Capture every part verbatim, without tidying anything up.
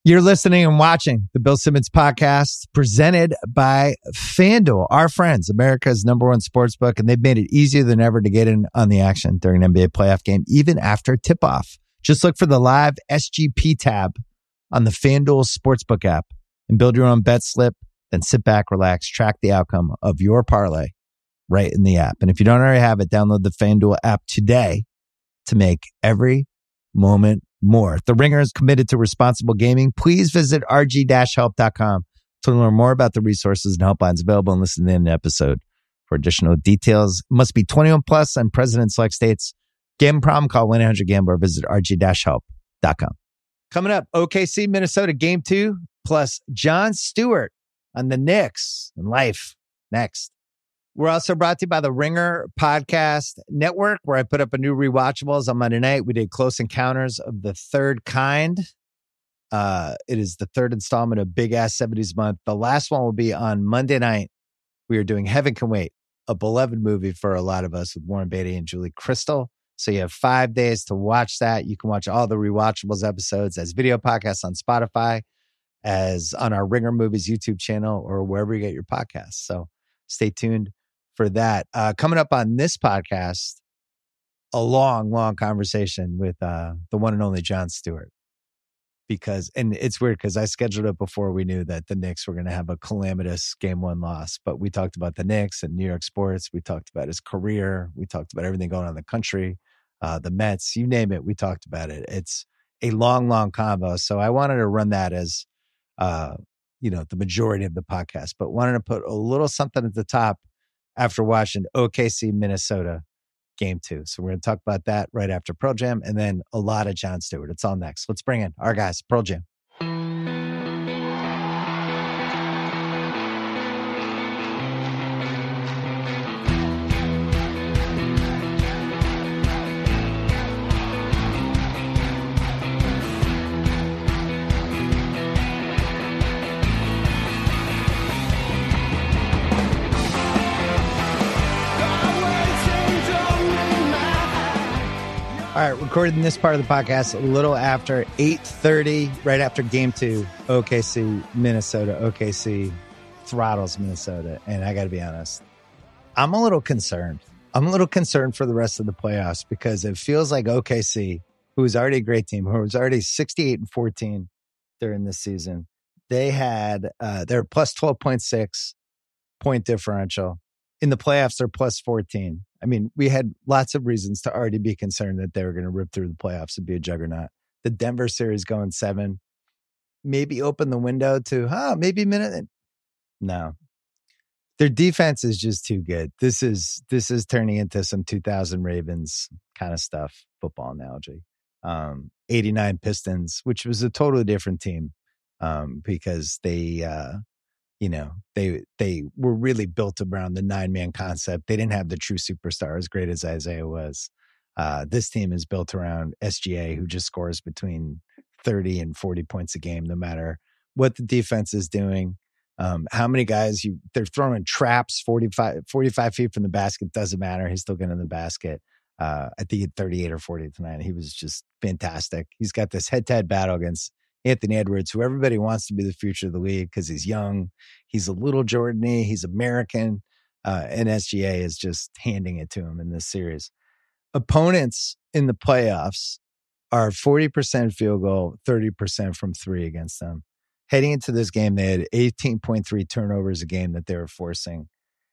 You're listening and watching the Bill Simmons podcast presented by FanDuel, our friends, America's number one sports book, and they've made it easier than ever to get in on the action during an N B A playoff game, even after tip-off. Just look for the live S G P tab on the FanDuel Sportsbook app and build your own bet slip, then sit back, relax, track the outcome of your parlay right in the app. And if you don't already have it, download the FanDuel app today to make every moment more. The Ringer is committed to responsible gaming. Please visit r g dash help dot com to learn more about the resources and helplines available and listen to the episode for additional details. Must be twenty-one plus and present in select states. Gambling problem? Call one eight hundred gambler or visit r g dash help dot com. Coming up, O K C Minnesota game two plus Jon Stewart on the Knicks and life next. We're also brought to you by the Ringer Podcast Network, where I put up a new rewatchables on Monday night. We did Close Encounters of the Third Kind. Uh, it is the third installment of Big Ass seventies Month. The last one will be on Monday night. We are doing Heaven Can Wait, a beloved movie for a lot of us with Warren Beatty and Julie Crystal. So you have five days to watch that. You can watch all the rewatchables episodes as video podcasts on Spotify, as on our Ringer Movies YouTube channel, or wherever you get your podcasts. So stay tuned for that. Uh, coming up on this podcast, a long, long conversation with uh, the one and only Jon Stewart. Because, and it's weird because I scheduled it before we knew that the Knicks were going to have a calamitous game one loss. But we talked about the Knicks and New York sports. We talked about his career. We talked about everything going on in the country, uh, the Mets, you name it. We talked about it. It's a long, long combo. So I wanted to run that as, uh, you know, the majority of the podcast, but wanted to put a little something at the top after watching O K C Minnesota game two. So we're going to talk about that right after Pearl Jam, and then a lot of Jon Stewart. It's all next. Let's bring in our guys, Pearl Jam. All right, recording this part of the podcast a little after eight thirty, right after game two, O K C, Minnesota. O K C throttles Minnesota. And I got to be honest, I'm a little concerned. I'm a little concerned for the rest of the playoffs because it feels like O K C, who is already a great team, who was already sixty-eight and fourteen during this season, they had, uh, they're plus twelve point six point differential. In the playoffs, they're plus fourteen. I mean, we had lots of reasons to already be concerned that they were going to rip through the playoffs and be a juggernaut. The Denver series going seven, maybe open the window to, huh, maybe minute. No, their defense is just too good. This is, this is turning into some two thousand Ravens kind of stuff, football analogy. Um, eighty-nine Pistons, which was a totally different team um, because they, uh, you know, they they were really built around the nine-man concept. They didn't have the true superstar, as great as Isaiah was. Uh, this team is built around S G A, who just scores between thirty and forty points a game, no matter what the defense is doing. Um, how many guys you they're throwing traps forty-five, forty-five feet from the basket, doesn't matter. He's still getting in the basket. Uh, I think he had thirty-eight or forty tonight. He was just fantastic. He's got this head-to-head battle against Anthony Edwards, who everybody wants to be the future of the league because he's young. He's a little Jordan-y. He's American. Uh, and S G A is just handing it to him in this series. Opponents in the playoffs are forty percent field goal, thirty percent from three against them. Heading into this game, they had eighteen point three turnovers a game that they were forcing.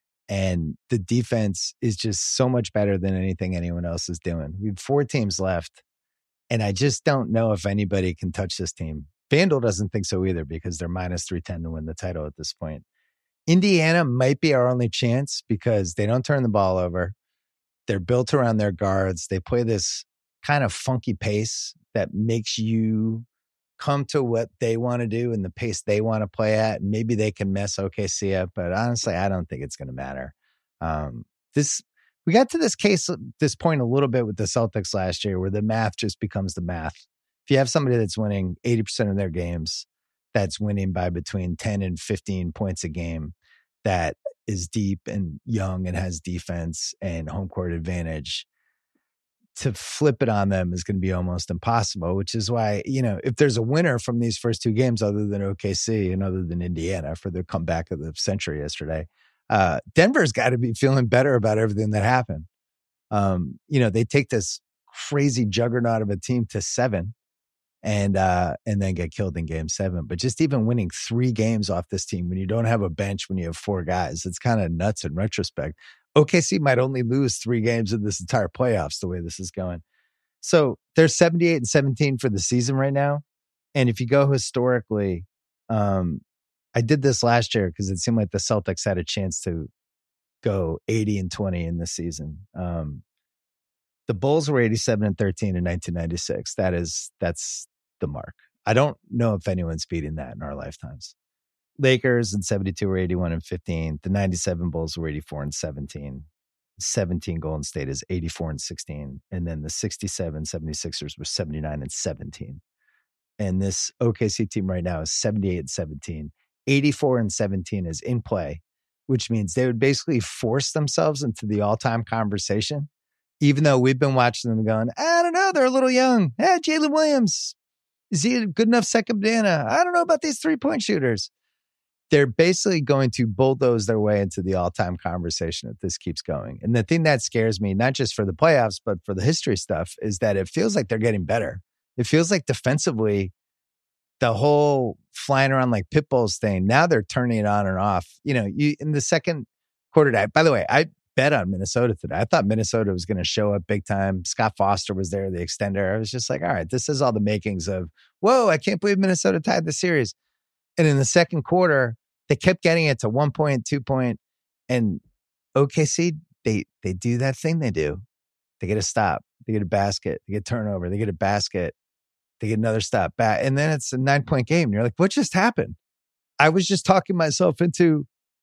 And the defense is just so much better than anything anyone else is doing. We have four teams left. And I just don't know if anybody can touch this team. FanDuel doesn't think so either because they're minus three ten to win the title at this point. Indiana might be our only chance because they don't turn the ball over. They're built around their guards. They play this kind of funky pace that makes you come to what they want to do and the pace they want to play at. And maybe they can mess O K C up, but honestly, I don't think it's going to matter. Um, this We got to this case, this point a little bit with the Celtics last year where the math just becomes the math. If you have somebody that's winning eighty percent of their games, that's winning by between ten and fifteen points a game, that is deep and young and has defense and home court advantage, to flip it on them is going to be almost impossible, which is why, you know, if there's a winner from these first two games other than O K C and other than Indiana for the comeback of the century yesterday, uh, Denver's got to be feeling better about everything that happened. Um, you know, they take this crazy juggernaut of a team to seven and uh, and then get killed in game seven. But just even winning three games off this team when you don't have a bench, when you have four guys, it's kind of nuts in retrospect. O K C might only lose three games in this entire playoffs the way this is going. So they're seventy-eight and seventeen for the season right now. And if you go historically, um, I did this last year because it seemed like the Celtics had a chance to go eighty and twenty in this season. Um, the Bulls were eighty-seven and thirteen in nineteen ninety-six. That is, that's the mark. I don't know if anyone's beating that in our lifetimes. Lakers in seventy-two were eighty-one and fifteen. The ninety-seven Bulls were eighty-four and seventeen. seventeen Golden State is eighty-four and sixteen. And then the sixty-seven seventy-sixers were seventy-nine and seventeen. And this O K C team right now is seventy-eight and seventeen. eighty-four and seventeen is in play, which means they would basically force themselves into the all-time conversation, even though we've been watching them going, I don't know, they're a little young. Eh, Jalen Williams, is he a good enough second banana? I don't know about these three-point shooters. They're basically going to bulldoze their way into the all-time conversation if this keeps going. And the thing that scares me, not just for the playoffs, but for the history stuff, is that it feels like they're getting better. It feels like defensively, the whole flying around like pit bulls thing, now they're turning it on and off. You know, you in the second quarter, by the way, I bet on Minnesota today. I thought Minnesota was going to show up big time. Scott Foster was there, the extender. I was just like, all right, this is all the makings of, whoa, I can't believe Minnesota tied the series. And in the second quarter, they kept getting it to one point, two point, and O K C, they they do that thing they do. They get a stop, they get a basket, they get turnover, they get a basket, they get another stop back, and then it's a nine-point game. And you're like, what just happened? I was just talking myself into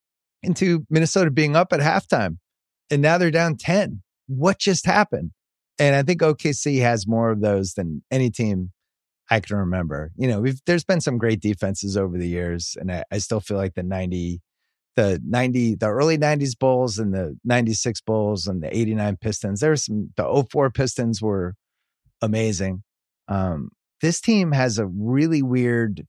into Minnesota being up at halftime, and now they're down ten. What just happened? And I think O K C has more of those than any team I can remember. You know, we've there's been some great defenses over the years, and I, I still feel like the ninety, the ninety, the early nineties Bulls and the ninety-six Bulls and the eighty-nine Pistons. There were some. The oh four Pistons were amazing. Um, this team has a really weird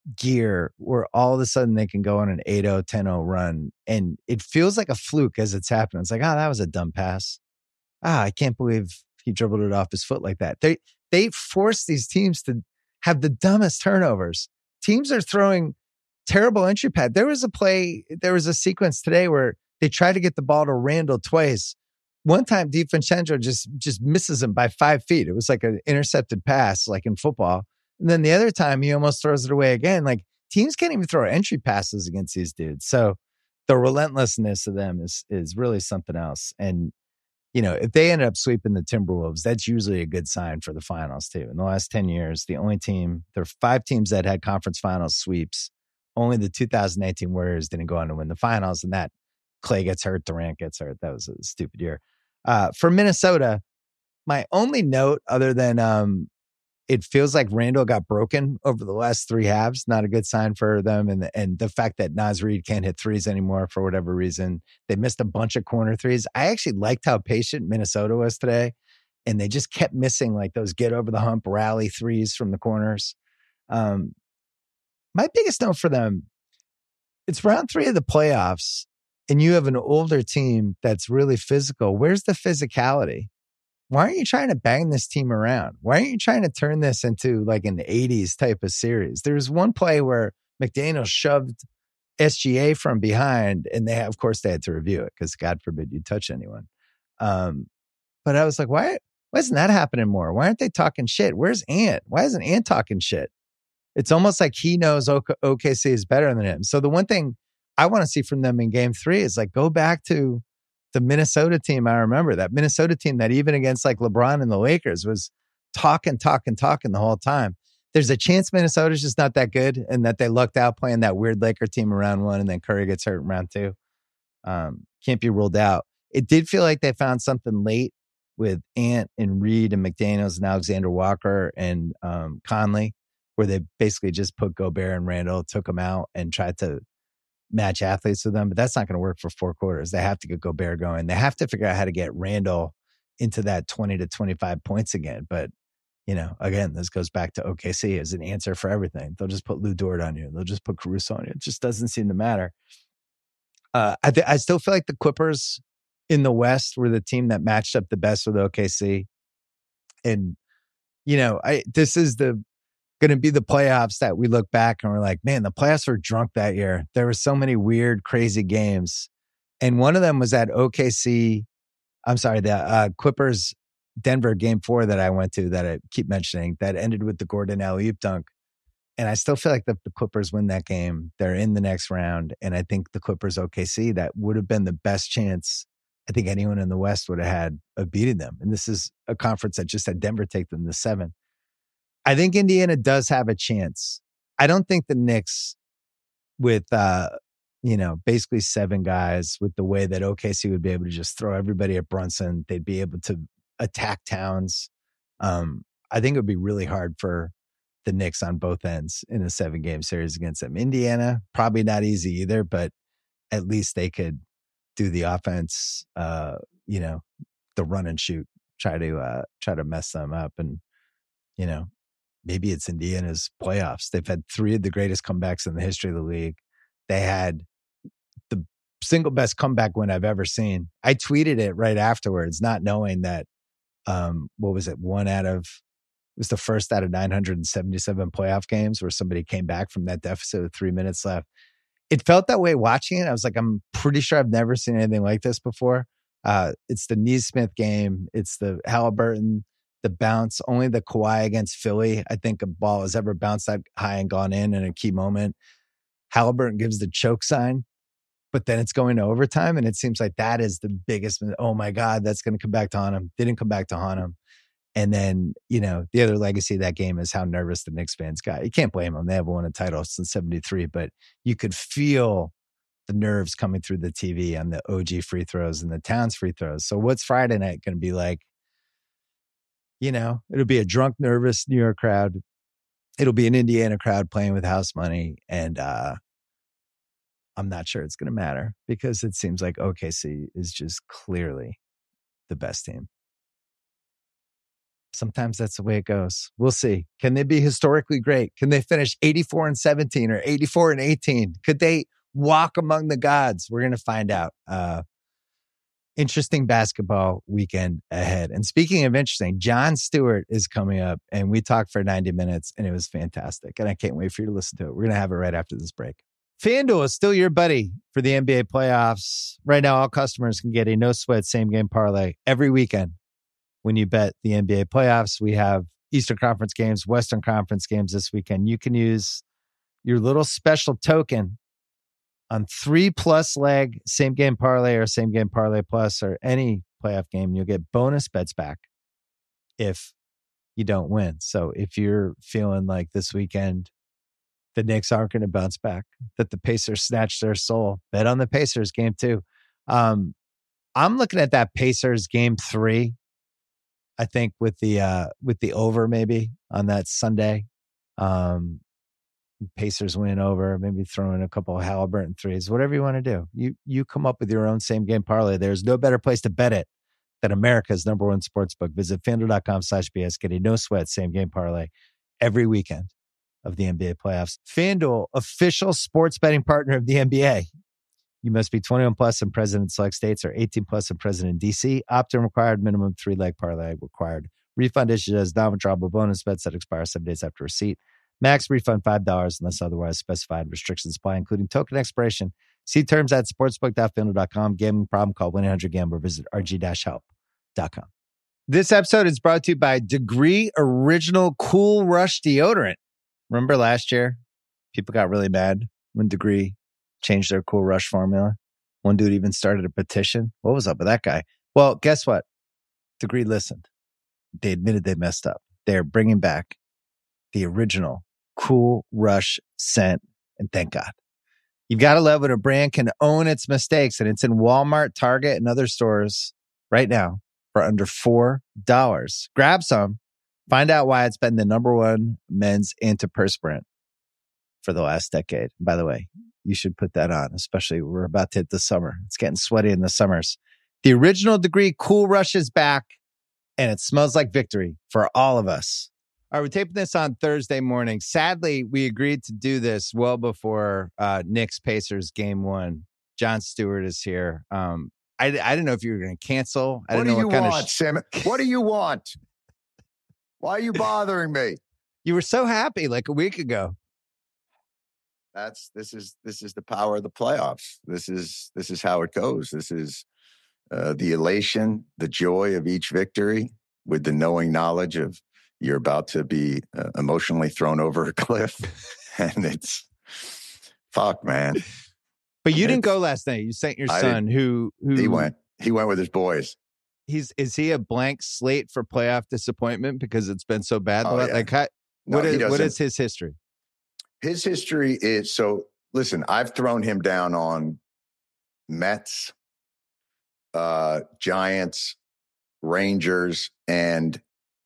gear where all of a sudden they can go on an eight oh, ten oh run, and it feels like a fluke as it's happening. It's like, oh, that was a dumb pass. Ah, I can't believe he dribbled it off his foot like that. They they force these teams to have the dumbest turnovers. Teams are throwing terrible entry pad. There was a play, there was a sequence today where they try to get the ball to Randall twice. One time, DiVincenzo just just misses him by five feet. It was like an intercepted pass, like in football. And then the other time, he almost throws it away again. Like, teams can't even throw entry passes against these dudes. So the relentlessness of them is is really something else. And you know, if they end up sweeping the Timberwolves, that's usually a good sign for the finals too. In the last ten years, the only team, there are five teams that had conference finals sweeps. Only the two thousand eighteen Warriors didn't go on to win the finals, and that Clay gets hurt, Durant gets hurt. That was a stupid year. Uh, for Minnesota, my only note other than um, it feels like Randall got broken over the last three halves. Not a good sign for them. And the, and the fact that Naz Reid can't hit threes anymore for whatever reason. They missed a bunch of corner threes. I actually liked how patient Minnesota was today. And they just kept missing like those get over the hump rally threes from the corners. Um, my biggest note for them, it's round three of the playoffs, and you have an older team that's really physical. Where's the physicality? Why aren't you trying to bang this team around? Why aren't you trying to turn this into like an eighties type of series? There was one play where McDaniel shoved S G A from behind, and they, of course, they had to review it because God forbid you touch anyone. Um, but I was like, why, why isn't that happening more? Why aren't they talking shit? Where's Ant? Why isn't Ant talking shit? It's almost like he knows O K C is better than him. So the one thing I want to see from them in game three is like, go back to the Minnesota team. I remember that Minnesota team that even against like LeBron and the Lakers was talking, talking, talking the whole time. There's a chance Minnesota's just not that good and that they lucked out playing that weird Laker team in round one, and then Curry gets hurt in round two. Um, can't be ruled out. It did feel like they found something late with Ant and Reed and McDaniels and Alexander Walker and um, Conley, where they basically just put Gobert and Randall, took them out and tried to match athletes with them. But that's not going to work for four quarters. They have to get Gobert going. They have to figure out how to get Randall into that twenty to twenty-five points again. But, you know, again, this goes back to O K C as an answer for everything. They'll just put Lou Dort on you. They'll just put Caruso on you. It just doesn't seem to matter. Uh, I, th- I still feel like the Clippers in the West were the team that matched up the best with O K C. And, you know, I this is the going to be the playoffs that we look back and we're like, man, the playoffs were drunk that year. There were so many weird, crazy games. And one of them was that O K C, I'm sorry, the uh, Clippers Denver game four that I went to that I keep mentioning that ended with the Gordon alley-oop dunk. And I still feel like the, the Clippers win that game. They're in the next round. And I think the Clippers O K C, that would have been the best chance I think anyone in the West would have had of beating them. And this is a conference that just had Denver take them to seven. I think Indiana does have a chance. I don't think the Knicks with, uh, you know, basically seven guys with the way that O K C would be able to just throw everybody at Brunson. They'd be able to attack Towns. Um, I think it would be really hard for the Knicks on both ends in a seven game series against them. Indiana, probably not easy either, but at least they could do the offense, uh, you know, the run and shoot, try to, uh, try to mess them up. And, you know, maybe it's Indiana's playoffs. They've had three of the greatest comebacks in the history of the league. They had the single best comeback win I've ever seen. I tweeted it right afterwards, not knowing that, um, what was it? One out of, it was the first out of nine hundred seventy-seven playoff games where somebody came back from that deficit with three minutes left. It felt that way watching it. I was like, I'm pretty sure I've never seen anything like this before. Uh, it's the Nesmith game. It's the Halliburton, the bounce. Only the Kawhi against Philly, I think a ball has ever bounced that high and gone in in a key moment. Halliburton gives the choke sign, but then it's going to overtime. And it seems like that is the biggest, oh my God, that's going to come back to haunt him. Didn't come back to haunt him. And then, you know, the other legacy of that game is how nervous the Knicks fans got. You can't blame them. They haven't won a title since seventy-three, but you could feel the nerves coming through the T V on the O G free throws and the Towns free throws. So what's Friday night going to be like? You know, it'll be a drunk, nervous New York crowd. It'll be an Indiana crowd playing with house money. And uh, I'm not sure it's going to matter because it seems like O K C is just clearly the best team. Sometimes that's the way it goes. We'll see. Can they be historically great? Can they finish eighty-four and seventeen or eighty-four and eighteen? Could they walk among the gods? We're going to find out. Uh, interesting basketball weekend ahead. And speaking of interesting, Jon Stewart is coming up and we talked for ninety minutes and it was fantastic. And I can't wait for you to listen to it. We're going to have it right after this break. FanDuel is still your buddy for the N B A playoffs. Right now, all customers can get a no sweat same game parlay every weekend. When you bet the N B A playoffs, we have Eastern Conference games, Western Conference games this weekend. You can use your little special token on three plus leg same game parlay or same game parlay plus or any playoff game. You'll get bonus bets back if you don't win. So if you're feeling like this weekend the Knicks aren't going to bounce back, that the Pacers snatched their soul, bet on the Pacers game two. Um, I'm looking at that Pacers game three. I think with the uh, with the over maybe on that Sunday, um, Pacers win over, maybe throw in a couple of Halliburton threes, whatever you want to do. You you come up with your own same game parlay. There's no better place to bet it than America's number one sports book. Visit FanDuel.com slash BS. Get a no sweat same game parlay every weekend of the N B A playoffs. FanDuel, official sports betting partner of the N B A. You must be twenty-one plus and present in select states or eighteen plus and present in D C. Opt-in required. Minimum three-leg parlay required. Refund issued as non-withdrawable bonus bets that expire seven days after receipt. Max refund five dollars unless otherwise specified. Restrictions apply, including token expiration. See terms at sportsbook dot fanduel dot com. Gambling problem? Call one eight hundred gambler. Visit r g dash help dot com. This episode is brought to you by Degree Original Cool Rush Deodorant. Remember last year? People got really mad when Degree changed their Cool Rush formula. One dude even started a petition. What was up with that guy? Well, guess what? Degree listened. They admitted they messed up. They're bringing back the original Cool Rush scent, and thank God. You've got to love when a brand can own its mistakes, and it's in Walmart, Target, and other stores right now for under four dollars. Grab some. Find out why it's been the number one men's antiperspirant for the last decade. By the way, you should put that on, especially we're about to hit the summer. It's getting sweaty in the summers. The original Degree Cool Rush is back. and it smells like victory for all of us. All right, we're taping this on Thursday morning. Sadly, we agreed to do this well before uh, Knicks Pacers game one. Jon Stewart is here. Um, I, I didn't know if you were going to cancel. I what didn't do know you what kind want, of sh- Sim? What do you want? Why are you bothering me? You were so happy like a week ago. That's this is this is the power of the playoffs. This is this is how it goes. This is uh, the elation, the joy of each victory, with the knowing knowledge of you're about to be uh, emotionally thrown over a cliff, and it's fuck, man. But you it's, didn't go last night. You sent your son, who who he went. He went with his boys. He's is he a blank slate for playoff disappointment because it's been so bad? Oh, yeah. Like, how, no, what is what is his history? His history is so. Listen, I've thrown him down on Mets, uh, Giants, Rangers, and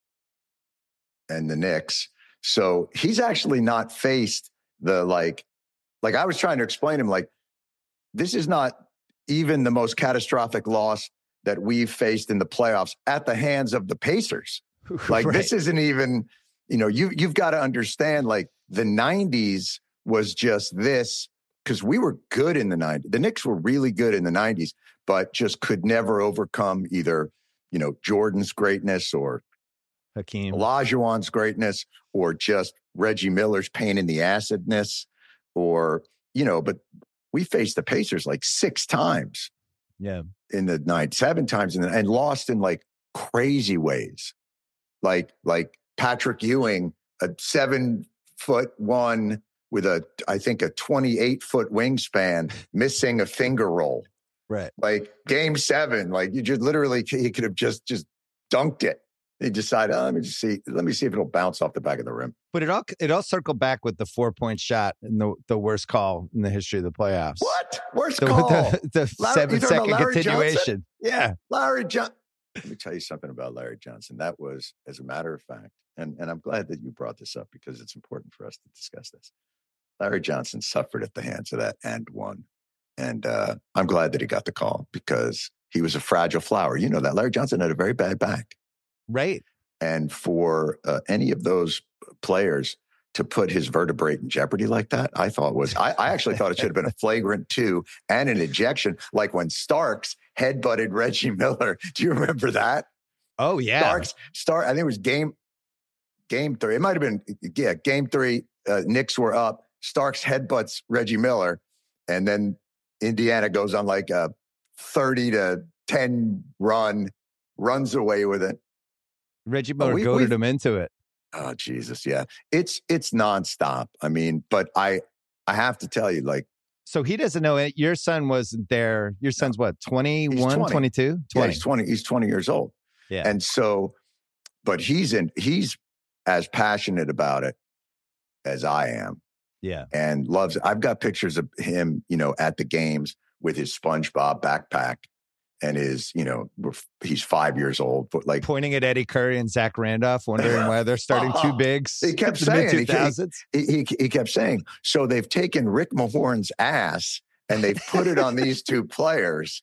and the Knicks. So he's actually not faced the like. Like I was trying to explain to him, like this is not even the most catastrophic loss that we've faced in the playoffs at the hands of the Pacers. Like right. This isn't even, you know, you, you've got to understand, like the nineties was just this, because we were good in the nineties. The Knicks were really good in the nineties, but just could never overcome either, you know, Jordan's greatness or Hakeem Olajuwon's greatness or just Reggie Miller's pain in the acidness or, you know, but we faced the Pacers like six times. Yeah. In the night, seven times in the, and lost in like crazy ways. Like, like Patrick Ewing, a seven foot one with a, I think a twenty-eight foot wingspan, missing a finger roll. Right. Like game seven, like you just literally, he could have just, just dunked it. He decided, oh, let me just see, let me see if it'll bounce off the back of the rim. But it all, it all circled back with the four point shot and the, the worst call in the history of the playoffs. What? Worst the, call? The, the Larry, seven second continuation. Johnson? Yeah. Larry Johnson. Let me tell you something about Larry Johnson. That was, as a matter of fact, and, and I'm glad that you brought this up because it's important for us to discuss this. Larry Johnson suffered at the hands of that and won. And uh, I'm glad that he got the call because he was a fragile flower. You know that. Larry Johnson had a very bad back. Right. And for uh, any of those players to put his vertebrae in jeopardy like that, I thought was, I, I actually thought it should have been a flagrant two and an ejection, like when Starks headbutted Reggie Miller. Do you remember that? Oh, yeah. Starks, Stark, I think it was game, game three. It might have been, yeah, game three. Uh, Knicks were up. Starks headbutts Reggie Miller. And then Indiana goes on like a thirty to ten run, runs away with it. Reggie Miller oh, we, goaded him into it. Oh, Jesus. Yeah. It's, it's nonstop. I mean, but I, I have to tell you, like, so he doesn't know it. Your son wasn't there. Your son's what? twenty-one, twenty. twenty-two? twenty. Yeah, he's twenty. He's twenty years old. Yeah. And so, but he's in, he's as passionate about it as I am. Yeah. And loves it. I've got pictures of him, you know, at the games with his SpongeBob backpack. And is, you know, he's five years old, but like pointing at Eddie Curry and Zach Randolph, wondering why they're starting two bigs. He kept saying, he, he, he, he kept saying, so they've taken Rick Mahorn's ass and they've put it on these two players,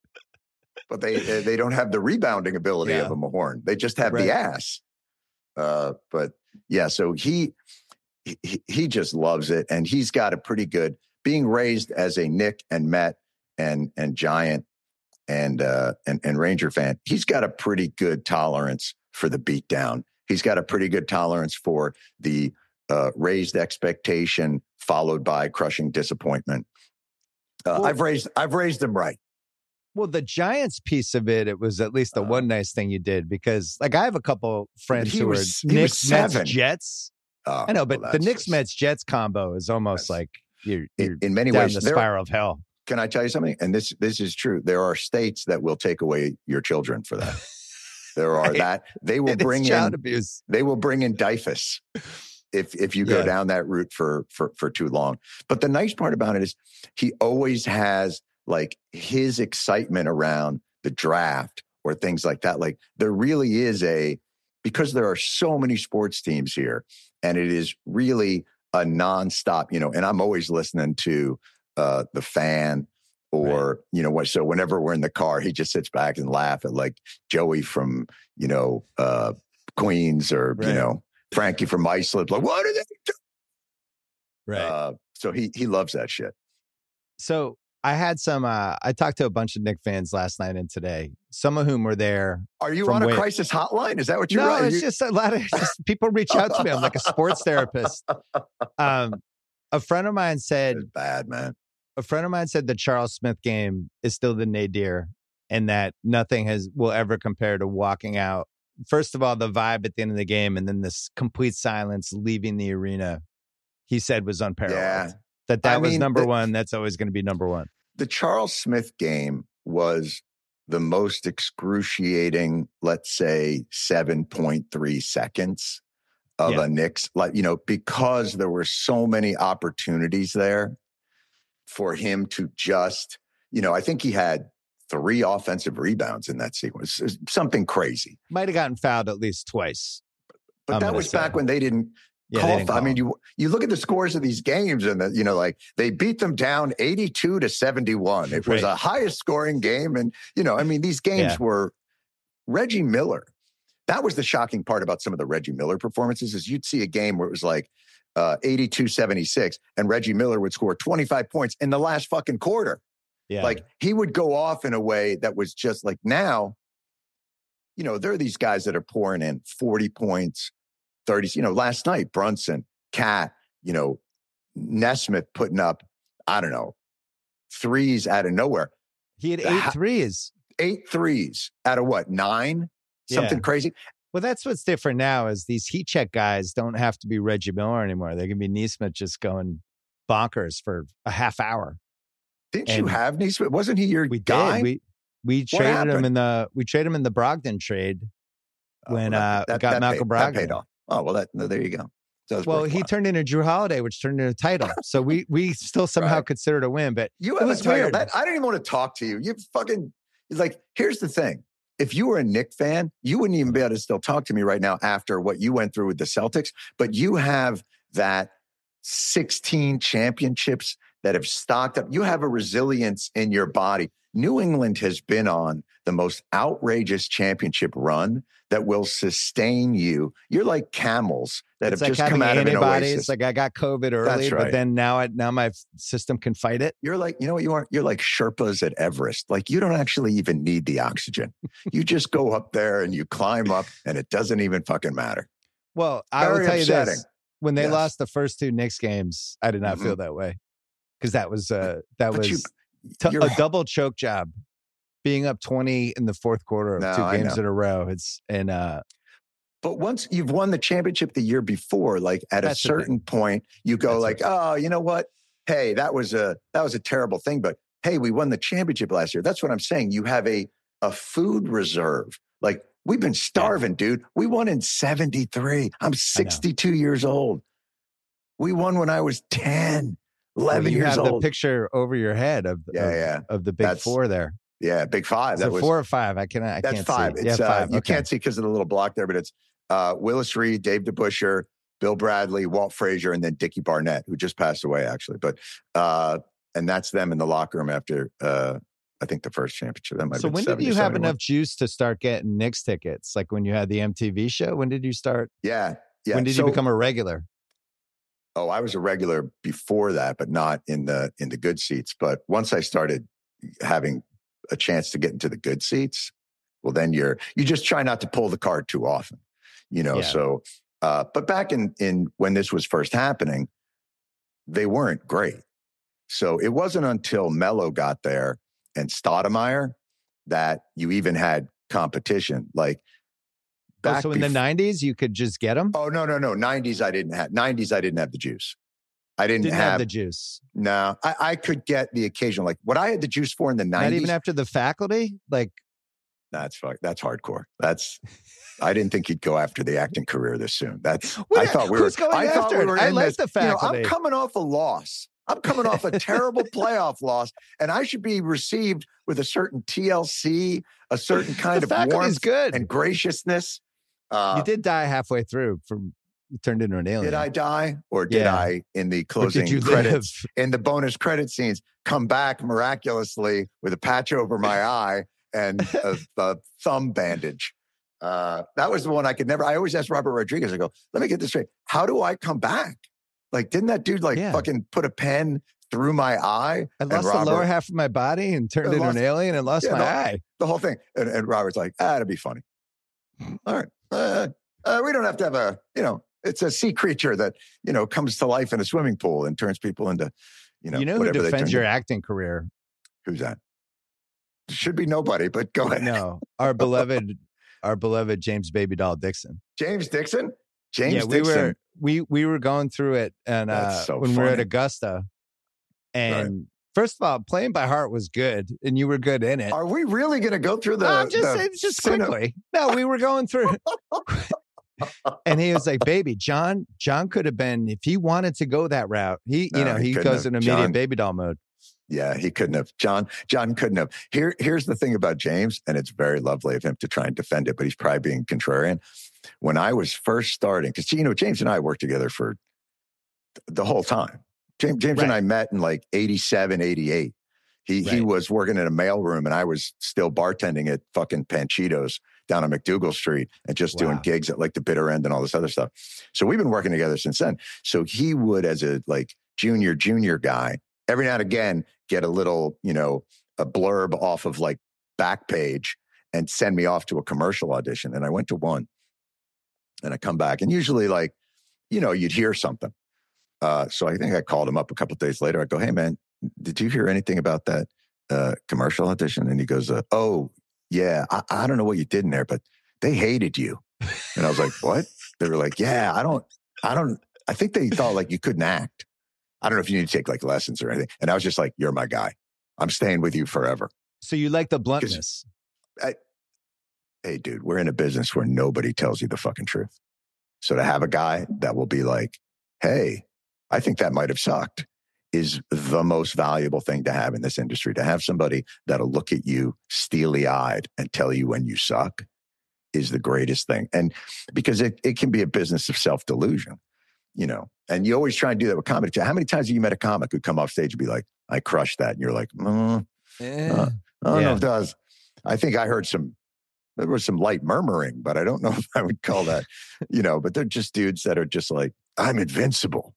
but they they don't have the rebounding ability yeah. of a Mahorn. They just have right. the ass. Uh, but yeah, so he, he he just loves it, and he's got a pretty good being raised as a Knick and Met and and Giant. And, uh, and and Ranger fan, he's got a pretty good tolerance for the beatdown. He's got a pretty good tolerance for the uh, raised expectation followed by crushing disappointment. Uh, well, I've raised I've raised him right. Well, the Giants piece of it, it was at least the uh, one nice thing you did because, like, I have a couple friends who was, are Knicks, Mets, Jets. Oh, I know, but well, the Knicks, just, Mets, Jets combo is almost like you're, you're in, in many down ways the spiral of hell. Can I tell you something? And this this is true. There are states that will take away your children for that. There are right. that they will it bring child in abuse. They will bring in D I F A S if if you go yeah. down that route for for for too long. But the nice part about it is he always has like his excitement around the draft or things like that. Like there really is a because there are so many sports teams here, and it is really a nonstop. You know, and I'm always listening to. Uh, the Fan, or, right. you know, what, so whenever we're in the car, he just sits back and laugh at like Joey from, you know, uh, Queens or, right. you know, Frankie from Iceland. Like, what are they doing? Right. Uh, so he, he loves that shit. So I had some, uh, I talked to a bunch of Knicks fans last night and today, some of whom were there. Are you on a way- crisis hotline? Is that what you're No, right? it's you- just a lot of just people reach out to me. I'm like a sports therapist. Um, a friend of mine said, That's bad, man. A friend of mine said the Charles Smith game is still the nadir and that nothing has will ever compare to walking out. First of all, the vibe at the end of the game and then this complete silence leaving the arena, he said was unparalleled. Yeah. That that I was mean, number the, one. That's always going to be number one. The Charles Smith game was the most excruciating, let's say, seven point three seconds of yeah. a Knicks, like, you know, because there were so many opportunities there for him to just, you know, I think he had three offensive rebounds in that sequence. Something crazy. Might have gotten fouled at least twice. But I'm that was say. back when they didn't yeah, call. they didn't call I mean, you you look at the scores of these games and, the, you know, like they beat them down eighty-two to seventy-one. It was right. a highest scoring game. And, you know, I mean, these games yeah. were Reggie Miller. That was the shocking part about some of the Reggie Miller performances is you'd see a game where it was like, Uh, eighty-two seventy-six, and Reggie Miller would score twenty-five points in the last fucking quarter. Yeah. Like he would go off in a way that was just like now, you know, there are these guys that are pouring in forty points, thirty, you know, last night, Brunson, Cat, you know, Nesmith putting up, I don't know, threes out of nowhere. He had eight threes. Eight threes out of what, nine? Something yeah. crazy. Well, that's what's different now is these heat check guys don't have to be Reggie Miller anymore. They can be Nesmith just going bonkers for a half hour. Didn't and you have Nesmith? Wasn't he your we guy? Did. We we what traded happened? him in the we traded him in the Brogdon trade when oh, well, that, uh, that, we got that Malcolm paid, Brogdon. That paid off. Oh well, that no, there you go. So well, he turned into Drew Holiday, which turned into a title. So we we still somehow right. considered a win. But you it was weird. That, I didn't even want to talk to you. You fucking like. Here's the thing. If you were a Knicks fan, you wouldn't even be able to still talk to me right now after what you went through with the Celtics. But you have that sixteen championships that have stocked up. You have a resilience in your body. New England has been on the most outrageous championship run that will sustain you. You're like camels that it's have like just come out of an antibodies. oasis. Like I got COVID early, right. but then now I, now my system can fight it. You're like, you know what you are? You're like Sherpas at Everest. Like you don't actually even need the oxygen. You just go up there and you climb up and it doesn't even fucking matter. Well, I Very will tell upsetting. you this. When they yes. lost the first two Knicks games, I did not mm-hmm. feel that way. Because that was uh, that but was you, t- a double choke job. Being up twenty in the fourth quarter of no, two games in a row. It's and uh But once you've won the championship the year before, like at a certain point, you go That's like, right. oh, you know what? Hey, that was a that was a terrible thing. But hey, we won the championship last year. That's what I'm saying. You have a a food reserve. Like we've been starving, yeah. dude. We won in seventy-three. I'm sixty-two years old. We won when I was ten, eleven well, you years have old. The picture over your head of, yeah, of, yeah. of the big That's, four there. Yeah, big five. Is that it was four or five. I can I that's can't five. see. It's, yeah, uh, five. You okay. can't see because of the little block there, but it's uh, Willis Reed, Dave DeBusschere, Bill Bradley, Walt Frazier, and then Dickie Barnett, who just passed away actually. But uh, and that's them in the locker room after uh, I think the first championship. That might so have been when seventy, did you have seventy-one. enough juice to start getting Knicks tickets? Like when you had the M T V show? When did you start? Yeah, yeah. When did so, you become a regular? Oh, I was a regular before that, but not in the in the good seats. But once I started having a chance to get into the good seats, well, then you're you just try not to pull the card too often, you know. Yeah. So, uh, but back in in when this was first happening, they weren't great. So it wasn't until Melo got there and Stoudemire that you even had competition. Like. Oh, so in bef- the nineties, you could just get them? Oh, no, no, no. nineties, I didn't have. nineties, I didn't have the juice. I didn't, didn't have, have the juice. No, I, I could get the occasional. Like what I had the juice for in the nineties. Not even after the faculty? Like. That's fuck. That's hardcore. That's. I didn't think he'd go after the acting career this soon. That's. Well, I thought we who's were. Going I after thought we were. I in like this, the faculty. You know, I'm coming off a loss. I'm coming off a terrible playoff loss, and I should be received with a certain T L C, a certain kind the of warmth good. and graciousness. Uh, you did die halfway through from You turned into an alien. Did I die, or did Yeah. I, in the closing you credits, live? in the bonus credit scenes, come back miraculously with a patch over my eye and a, a thumb bandage? Uh, that was the one I could never. I always asked Robert Rodriguez. I go, let me get this straight. How do I come back? Like, didn't that dude like Yeah. fucking put a pen through my eye? I And lost Robert- the lower half of my body and turned I into lost- an alien and lost Yeah, my the- eye. the whole thing. And, and Robert's like, ah, it'd be funny. All right. Uh, uh, we don't have to have a, you know, it's a sea creature that, you know, comes to life in a swimming pool and turns people into, you know, You know who whatever they defends turn your into. acting career? Who's that? Should be nobody, but go ahead. No, our beloved, our beloved James Baby Doll Dixon. James Dixon? James yeah, we Dixon. were we we were going through it, and uh, That's so when we were at funny. Augusta, and first of all, Playing by Heart was good, and you were good in it. Are we really going to go through the? No, I'm just the saying, just cine- quickly. No, we were going through. And he was like, "Baby, John, John could have been if he wanted to go that route. He, No, you know, he he couldn't goes have. in immediate John- baby doll mode." Yeah, he couldn't have. John, John couldn't have. Here, here's the thing about James, and it's very lovely of him to try and defend it, but he's probably being contrarian. When I was first starting, because you know, James and I worked together for the whole time. James, James and Right. I met in like eighty-seven, eighty-eight. He he Right. was working in a mailroom, and I was still bartending at fucking Panchitos down on McDougal Street and just doing Wow. gigs at like the Bitter End and all this other stuff. So we've been working together since then. So he would, as a like junior, junior guy, every now and again, get a little, you know, a blurb off of like Backpage and send me off to a commercial audition. And I went to one and I come back, and usually like, you know, you'd hear something. Uh, so I think I called him up a couple of days later. I go, hey man, did you hear anything about that uh, commercial audition? And he goes, uh, oh yeah, I, I don't know what you did in there, but they hated you. And I was like, what? They were like, yeah, I don't, I don't, I think they thought like you couldn't act. I don't know if you need to take like lessons or anything. And I was just like, you're my guy. I'm staying with you forever. So you like the bluntness? Hey, dude, we're in a business where nobody tells you the fucking truth. So to have a guy that will be like, hey, I think that might have sucked is the most valuable thing to have in this industry. To have somebody that'll look at you steely eyed and tell you when you suck is the greatest thing. And because it, it can be a business of self-delusion, you know, and you always try and do that with comedy. How many times have you met a comic who'd come off stage and be like, I crushed that? And you're like, mm, Eh. uh, I don't Yeah. know if it does. I think I heard some, there was some light murmuring, but I don't know if I would call that, you know, but they're just dudes that are just like, I'm invincible.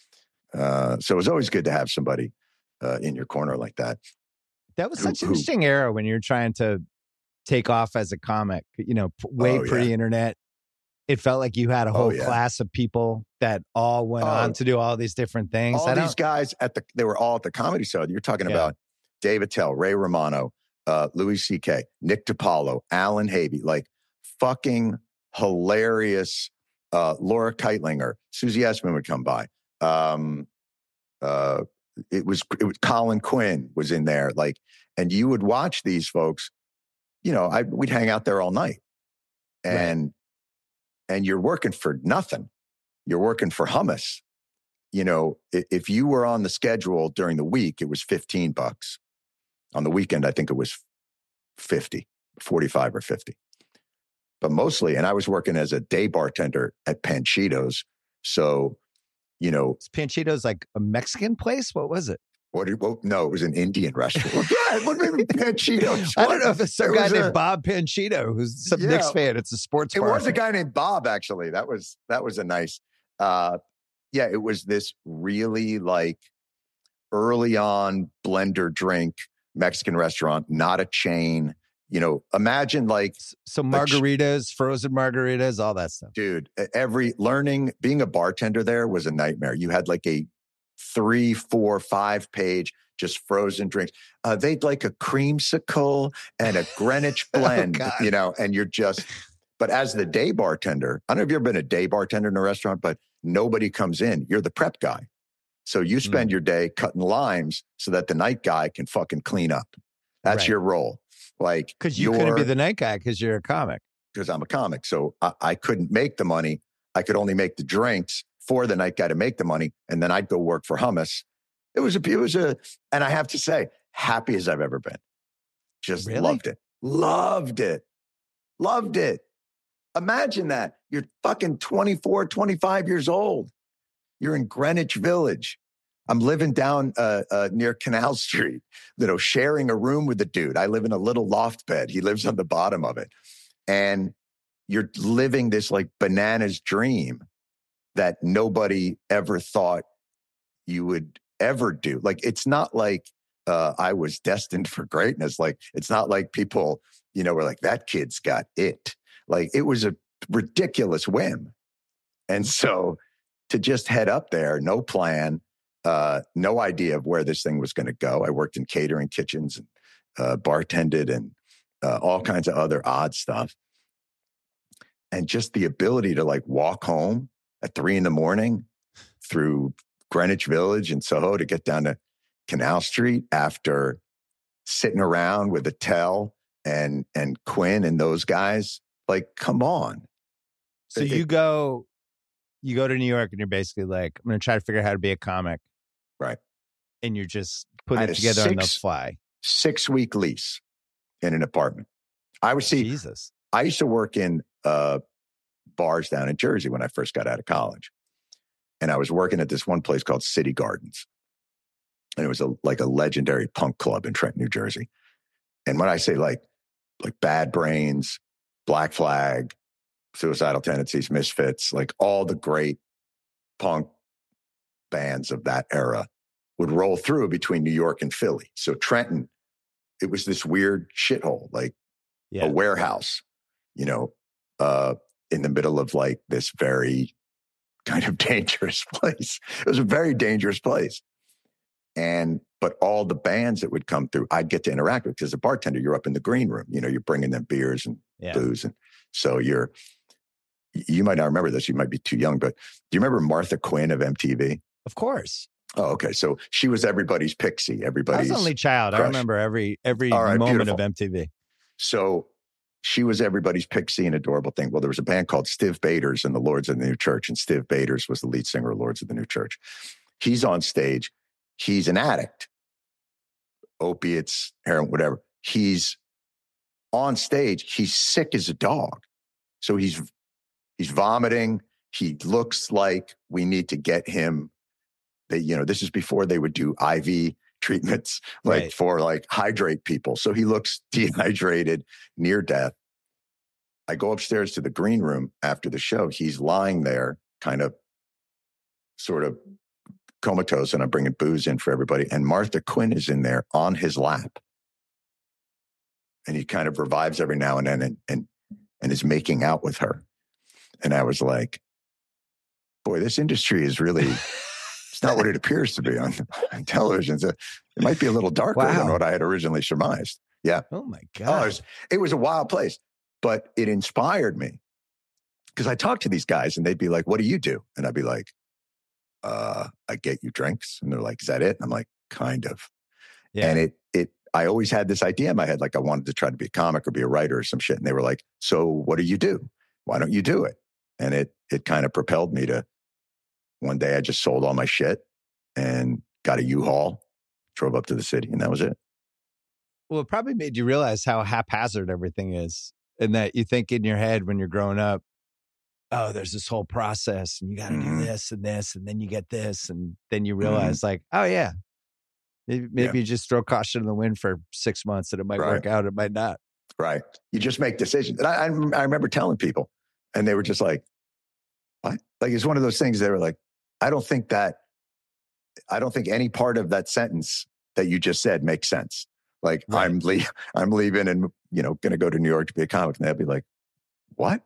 Uh, so it's always good to have somebody uh, in your corner like that. That was Who- such an who- interesting era when you're trying to take off as a comic, you know, p- way Oh, yeah. pre-internet. It felt like you had a whole Oh, yeah. class of people that all went Oh. on to do all these different things. All I these don't- guys at the, they were all at the Comedy Show. You're talking Yeah. about Dave Attell, Ray Romano, uh, Louis C K, Nick DiPaolo, Alan Havey, like fucking hilarious. Uh, Laura Keitlinger, Susie Essman would come by. Um, uh, it was, it was Colin Quinn was in there. Like, and you would watch these folks, you know, I, we'd hang out there all night and, and you're working for nothing. You're working for hummus. You know, i- if you were on the schedule during the week, it was fifteen bucks. On the weekend, I think it was fifty, forty-five or fifty. But mostly, and I was working as a day bartender at Panchitos. So, you know, Is Panchitos like a Mexican place? What was it? what, did- well, no, it was an Indian restaurant. Yeah, what maybe Panchitos? I don't What? know if it's some It guy was named a- Bob Panchito who's some Yeah. Knicks fan. It's a sports It bar. was a guy named Bob, actually. That was that was a nice uh yeah, it was this really like early on blender drink Mexican restaurant, not a chain. You know, imagine like, So Like sh- margaritas, frozen margaritas, all that stuff. dude, e, every learning, being a bartender there was a nightmare. You had like a three, four, five page just frozen drinks. Uh, they'd like a creamsicle and a Greenwich blend, God. you know, and you're just, but as the day bartender, I don't know if you've ever been a day bartender in a restaurant, but nobody comes in. You're the prep guy. So you spend your day cutting limes so that the night guy can fucking clean up. That's Right. your role. Like, Because you couldn't be the night guy because you're a comic. because I'm a comic. So I, I couldn't make the money. I could only make the drinks for the night guy to make the money. And then I'd go work for hummus. It was a, it was a, and I have to say, happy as I've ever been. Just Really? loved it. Loved it. Loved it. Imagine that. You're fucking twenty-four, twenty-five years old. You're in Greenwich Village. I'm living down uh, uh, near Canal Street, you know, sharing a room with the dude. I live in a little loft bed. He lives on the bottom of it. And you're living this like bananas dream that nobody ever thought you would ever do. Like, it's not like uh, I was destined for greatness. Like, it's not like people, you know, were like, that kid's got it. Like, it was a ridiculous whim. And so to just head up there, no plan, uh, no idea of where this thing was going to go. I worked in catering kitchens and uh, bartended and uh, all kinds of other odd stuff. And just the ability to like walk home at three in the morning through Greenwich Village and Soho to get down to Canal Street after sitting around with Attell and, and Quinn and those guys. Like, come on. So it, you go, you go to New York and you're basically like, I'm going to try to figure out how to be a comic. Right. And you're just putting it together six, on the fly. Six week lease in an apartment. I would see, Jesus. I used to work in uh, bars down in Jersey when I first got out of college. And I was working at this one place called City Gardens. And it was a, like a legendary punk club in Trenton, New Jersey. And when I say like, like Bad Brains, Black Flag, Suicidal Tendencies, Misfits, like all the great punk bands of that era would roll through between New York and Philly. So Trenton, it was this weird shithole, like yeah. a warehouse, you know, uh, in the middle of like this very kind of dangerous place. It was a very dangerous place. And, but all the bands that would come through, I'd get to interact with because as a bartender, you're up in the green room, you know, you're bringing them beers and yeah. booze. And so you're, you might not remember this. You might be too young, but do you remember Martha Quinn of M T V? Of course. Oh, okay. So she was everybody's pixie. Everybody's I was only child. Crush. I remember every, every right, moment beautiful. Of M T V. So she was everybody's pixie and adorable thing. Well, there was a band called Stiv Bators and the Lords of the New Church. And Stiv Bators was the lead singer of Lords of the New Church. He's on stage. He's an addict, opiates, heroin, whatever. He's on stage. He's sick as a dog. So he's, he's vomiting. He looks like we need to get him. They, you know, this is before they would do I V treatments, like right. for like hydrate people. So he looks dehydrated, near death. I go upstairs to the green room after the show. He's lying there, kind of, sort of comatose, and I'm bringing booze in for everybody. And Martha Quinn is in there on his lap, and he kind of revives every now and then, and and and is making out with her. And I was like, boy, this industry is really. It's not what it appears to be on, on television. So it might be a little darker wow. than what I had originally surmised. Yeah. Oh my God. Oh, it, was, it was a wild place, but it inspired me because I talked to these guys and they'd be like, what do you do? And I'd be like, uh, I get you drinks. And they're like, is that it? And I'm like, kind of. Yeah. And it, it, I always had this idea in my head, like I wanted to try to be a comic or be a writer or some shit. And they were like, so what do you do? Why don't you do it? And it, it kind of propelled me to, one day I just sold all my shit and got a U-Haul, drove up to the city, and that was it. Well, it probably made you realize how haphazard everything is, and that you think in your head when you're growing up, oh, there's this whole process, and you got to mm-hmm. do this and this, and then you get this, and then you realize mm-hmm. like, oh yeah, maybe, maybe yeah. you just throw caution in the wind for six months, and it might right. work out, it might not. Right. You just make decisions. And I, I, I remember telling people, and they were just like, what? Like, it's one of those things they were like, I don't think that, I don't think any part of that sentence that you just said makes sense. Like right. I'm le- I'm leaving and, you know, going to go to New York to be a comic. And they'll be like, what?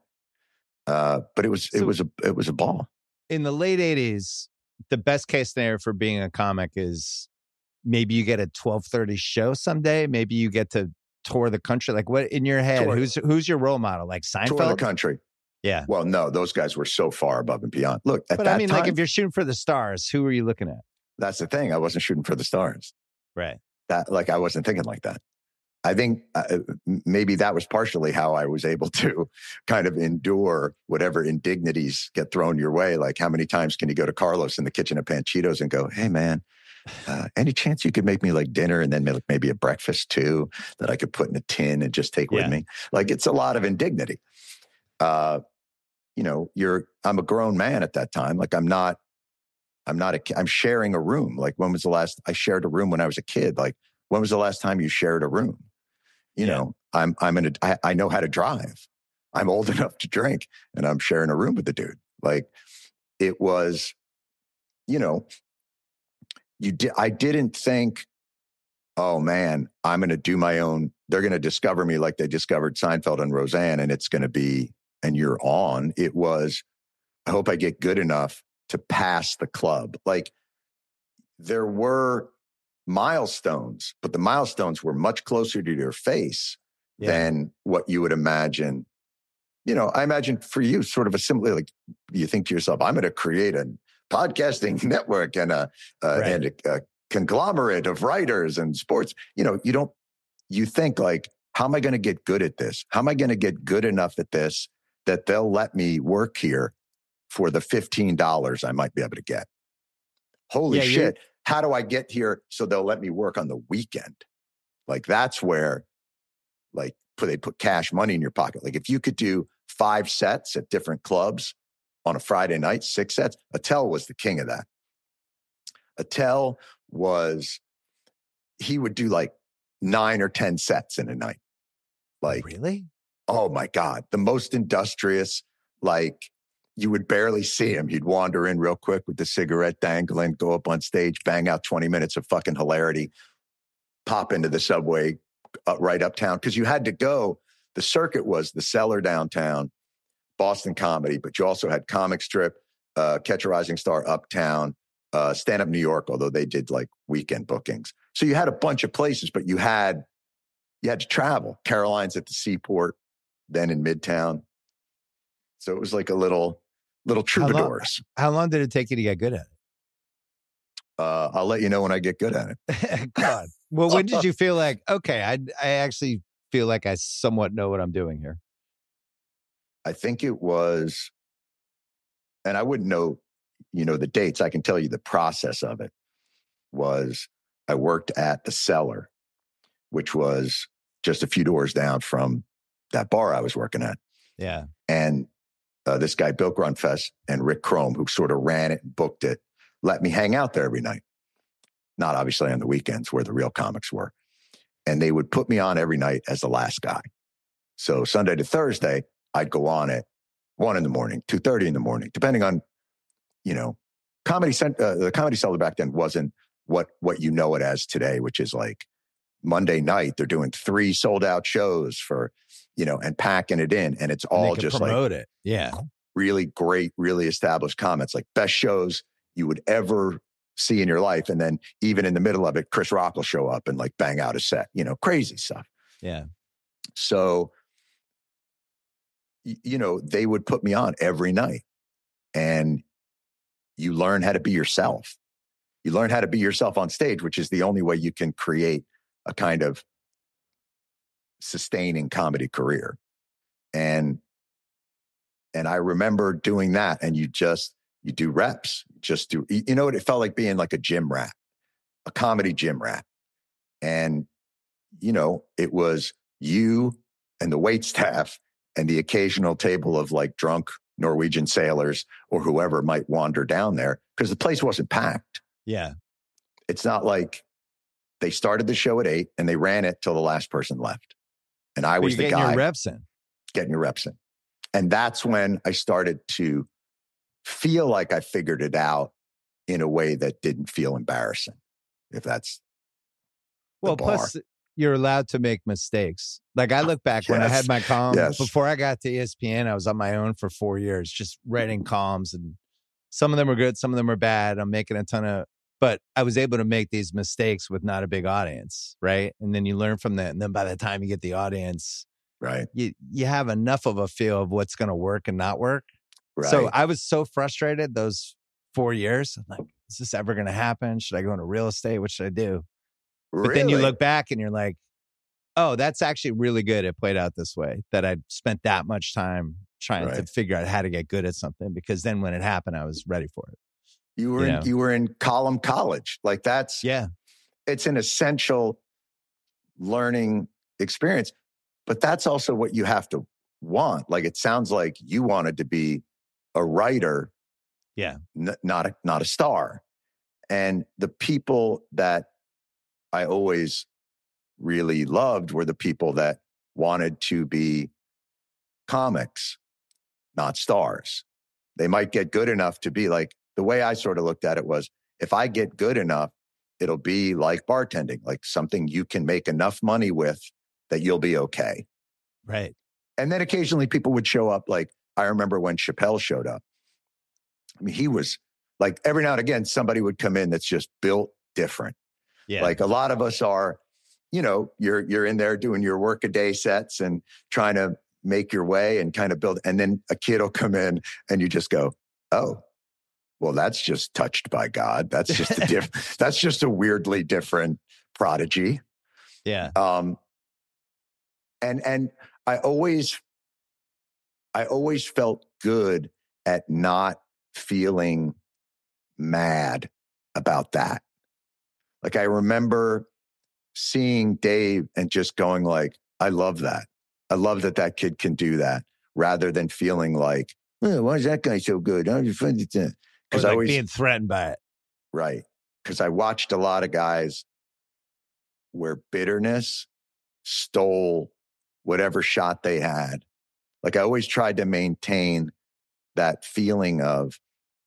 Uh, but it was, so, it was a, it was a ball. In the late eighties, the best case scenario for being a comic is maybe you get a twelve thirty show someday. Maybe you get to tour the country. Like what in your head, tour. who's, who's your role model? Like Seinfeld? Tour the country. Yeah. Well, no, those guys were so far above and beyond. Look, at but that I mean, time, like if you're shooting for the stars, who are you looking at? That's the thing. I wasn't shooting for the stars. Right. That like I wasn't thinking like that. I think uh, maybe that was partially how I was able to kind of endure whatever indignities get thrown your way. Like how many times can you go to Carlos in the kitchen at Panchitos and go, hey man, uh, any chance you could make me like dinner and then maybe, maybe a breakfast too that I could put in a tin and just take yeah. with me? Like it's a lot of indignity. uh, you know, you're, I'm a grown man at that time. Like I'm not, I'm not a, I'm sharing a room. Like when was the last, I shared a room when I was a kid. Like when was the last time you shared a room? You yeah. know, I'm, I'm in a, I, I know how to drive. I'm old enough to drink and I'm sharing a room with the dude. Like it was, you know, you did, I didn't think, oh man, I'm going to do my own. They're going to discover me like they discovered Seinfeld and Roseanne, and it's going to be, and you're on. It was, I hope I get good enough to pass the club. Like there were milestones, but the milestones were much closer to your face yeah. than what you would imagine. You know, I imagine for you, sort of a similar, like you think to yourself, I'm going to create a podcasting network and a, uh, right. and a, a conglomerate of writers and sports. You know, you don't, you think like, how am I going to get good at this? How am I going to get good enough at this that they'll let me work here for the fifteen dollars I might be able to get? Holy yeah, shit. How do I get here so they'll let me work on the weekend? Like that's where like put, they put cash money in your pocket. Like if you could do five sets at different clubs on a Friday night, six sets, Attell was the king of that. Attell was, he would do like nine or ten sets in a night. Like, really? Oh my God. The most industrious, like you would barely see him. He'd wander in real quick with the cigarette dangling, go up on stage, bang out twenty minutes of fucking hilarity, pop into the subway uh, right uptown. Cause you had to go, the circuit was the Cellar downtown, Boston Comedy, but you also had Comic Strip, uh, Catch a Rising Star uptown, uh, Stand Up New York, although they did like weekend bookings. So you had a bunch of places, but you had, you had to travel. Caroline's at the Seaport, then in Midtown. So it was like a little, little troubadours. How long, how long did it take you to get good at it? Uh, I'll let you know when I get good at it. God. Well, when did you feel like, okay, I, I actually feel like I somewhat know what I'm doing here? I think it was, and I wouldn't know, you know, the dates. I can tell you the process of it was I worked at the Cellar, which was just a few doors down from that bar I was working at. Yeah. And uh, this guy, Bill Grunfest and Rick Chrome, who sort of ran it and booked it, let me hang out there every night. Not obviously on the weekends where the real comics were. And they would put me on every night as the last guy. So Sunday to Thursday, I'd go on at one in the morning, two thirty in the morning, depending on, you know, comedy. Uh, the Comedy Cellar back then wasn't what, what you know it as today, which is like Monday night, they're doing three sold out shows for, you know, and packing it in. And it's all and just promote like it. Yeah. really great, really established comments, like best shows you would ever see in your life. And then even in the middle of it, Chris Rock will show up and like bang out a set, you know, crazy stuff. Yeah. So, you know, they would put me on every night and you learn how to be yourself. You learn how to be yourself on stage, which is the only way you can create a kind of sustaining comedy career. And, and I remember doing that, and you just, you do reps, just do, you know what? It felt like being like a gym rat, a comedy gym rat. And, you know, it was you and the wait staff and the occasional table of like drunk Norwegian sailors or whoever might wander down there because the place wasn't packed. Yeah. It's not like they started the show at eight and they ran it till the last person left. And I but was the getting guy your reps in. getting your reps in. And that's when I started to feel like I figured it out in a way that didn't feel embarrassing, if that's well, the bar. Plus you're allowed to make mistakes. Like I look back yes. when I had my column yes. before I got to E S P N, I was on my own for four years, just writing columns, and some of them were good. Some of them were bad. I'm making a ton of, but I was able to make these mistakes with not a big audience. Right. And then you learn from that. And then by the time you get the audience, right, you, you have enough of a feel of what's going to work and not work. Right. So I was so frustrated those four years. I'm like, is this ever going to happen? Should I go into real estate? What should I do? Really? But then you look back and you're like, oh, that's actually really good. It played out this way, that I spent that much time trying right. to figure out how to get good at something, because then when it happened, I was ready for it. You were you in, know? you were in column college. Like that's, yeah, it's an essential learning experience, but that's also what you have to want. Like, it sounds like you wanted to be a writer, yeah, n- not a, not a star. And the people that I always really loved were the people that wanted to be comics, not stars. They might get good enough to be like, the way I sort of looked at it was, if I get good enough, it'll be like bartending, like something you can make enough money with that you'll be okay. Right. And then occasionally people would show up. Like, I remember when Chappelle showed up. I mean, he was like, every now and again, somebody would come in that's just built different. Yeah. Like, a lot of us are, you know, you're you're in there doing your work a day sets and trying to make your way and kind of build. And then a kid will come in and you just go, oh, well, that's just touched by God. That's just a diff- that's just a weirdly different prodigy. Yeah. Um, and and I always I always felt good at not feeling mad about that. Like, I remember seeing Dave and just going like, I love that. I love that that kid can do that, rather than feeling like, oh, why is that guy so good? Because I like always being threatened by it. Right. Because I watched a lot of guys where bitterness stole whatever shot they had. Like, I always tried to maintain that feeling of,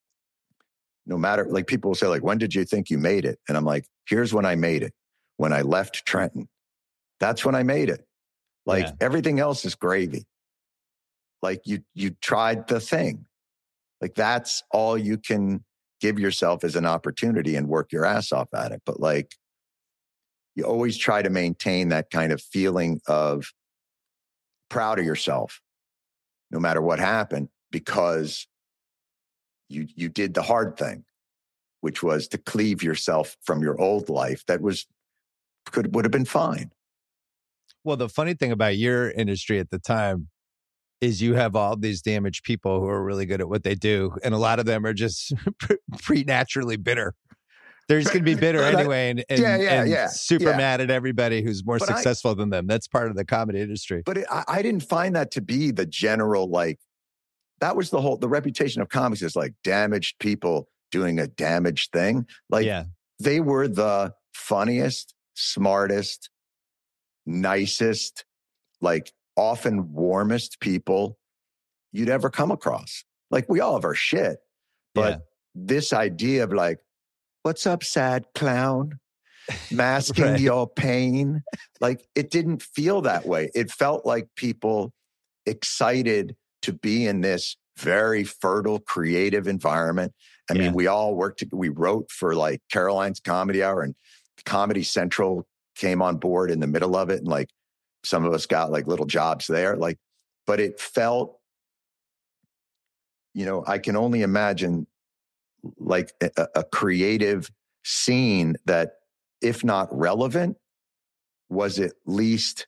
no matter, like, people will say, like, when did you think you made it? And I'm like, here's when I made it. When I left Trenton, that's when I made it. Like, Yeah. everything else is gravy. Like, you, you tried the thing. Like, that's all you can give yourself as an opportunity, and work your ass off at it. But like, you always try to maintain that kind of feeling of proud of yourself, no matter what happened, because you you did the hard thing, which was to cleave yourself from your old life that was could would have been fine. Well, the funny thing about your industry at the time is you have all these damaged people who are really good at what they do, and a lot of them are just preternaturally bitter. They're just going to be bitter anyway, and, and, yeah, yeah, and yeah, super yeah. mad at everybody who's more but successful I, than them. That's part of the comedy industry. But it, I, I didn't find that to be the general, like, that was the whole, the reputation of comics is like damaged people doing a damaged thing. Like, yeah. They were the funniest, smartest, nicest, like, often warmest people you'd ever come across. Like, we all have our shit, but yeah. this idea of like, what's up, sad clown? Masking Right. your pain. Like, it didn't feel that way. It felt like people excited to be in this very fertile, creative environment. I Yeah. mean, we all worked, we wrote for like Caroline's Comedy Hour, and Comedy Central came on board in the middle of it. And like, some of us got like little jobs there. Like, but it felt, you know, I can only imagine like a, a creative scene that, if not relevant, was at least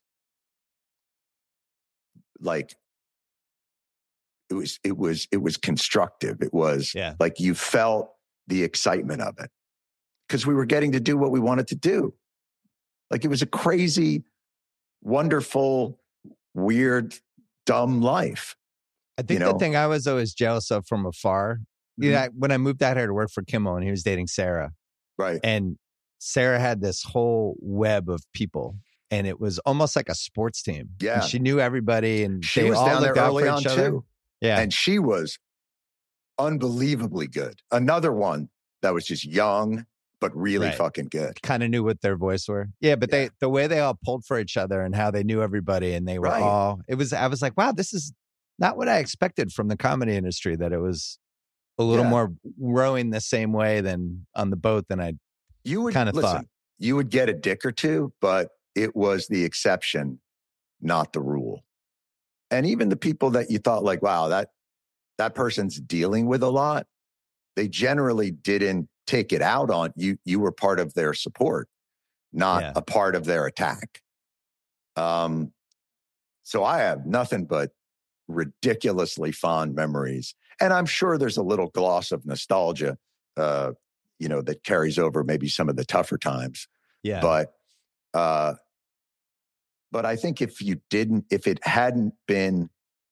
like, it was, it was, it was constructive. It was yeah. like, you felt the excitement of it because we were getting to do what we wanted to do. Like, it was a crazy, wonderful, weird, dumb life. I think you the know? thing I was always jealous of from afar, Mm-hmm. you know, when I moved out here to work for Kimmel and he was dating Sarah. Right. And Sarah had this whole web of people, and it was almost like a sports team. Yeah. And she knew everybody, and she they was all down there looked out early for on each other. too. Yeah. And she was unbelievably good. Another one that was just young, but really Right. fucking good. Kind of knew what their voice were. Yeah, but Yeah. they the way they all pulled for each other and how they knew everybody, and they were Right. all, it was, I was like, wow, this is not what I expected from the comedy industry, that it was a little Yeah. more rowing the same way than on the boat than I You would kind of listen, thought. you would get a dick or two, but it was the exception, not the rule. And even the people that you thought like, wow, that that person's dealing with a lot, they generally didn't take it out on you. You were part of their support, not Yeah. a part of their attack. Um, so I have nothing but ridiculously fond memories. And I'm sure there's a little gloss of nostalgia, uh, you know, that carries over maybe some of the tougher times. Yeah. But, uh, but I think if you didn't, if it hadn't been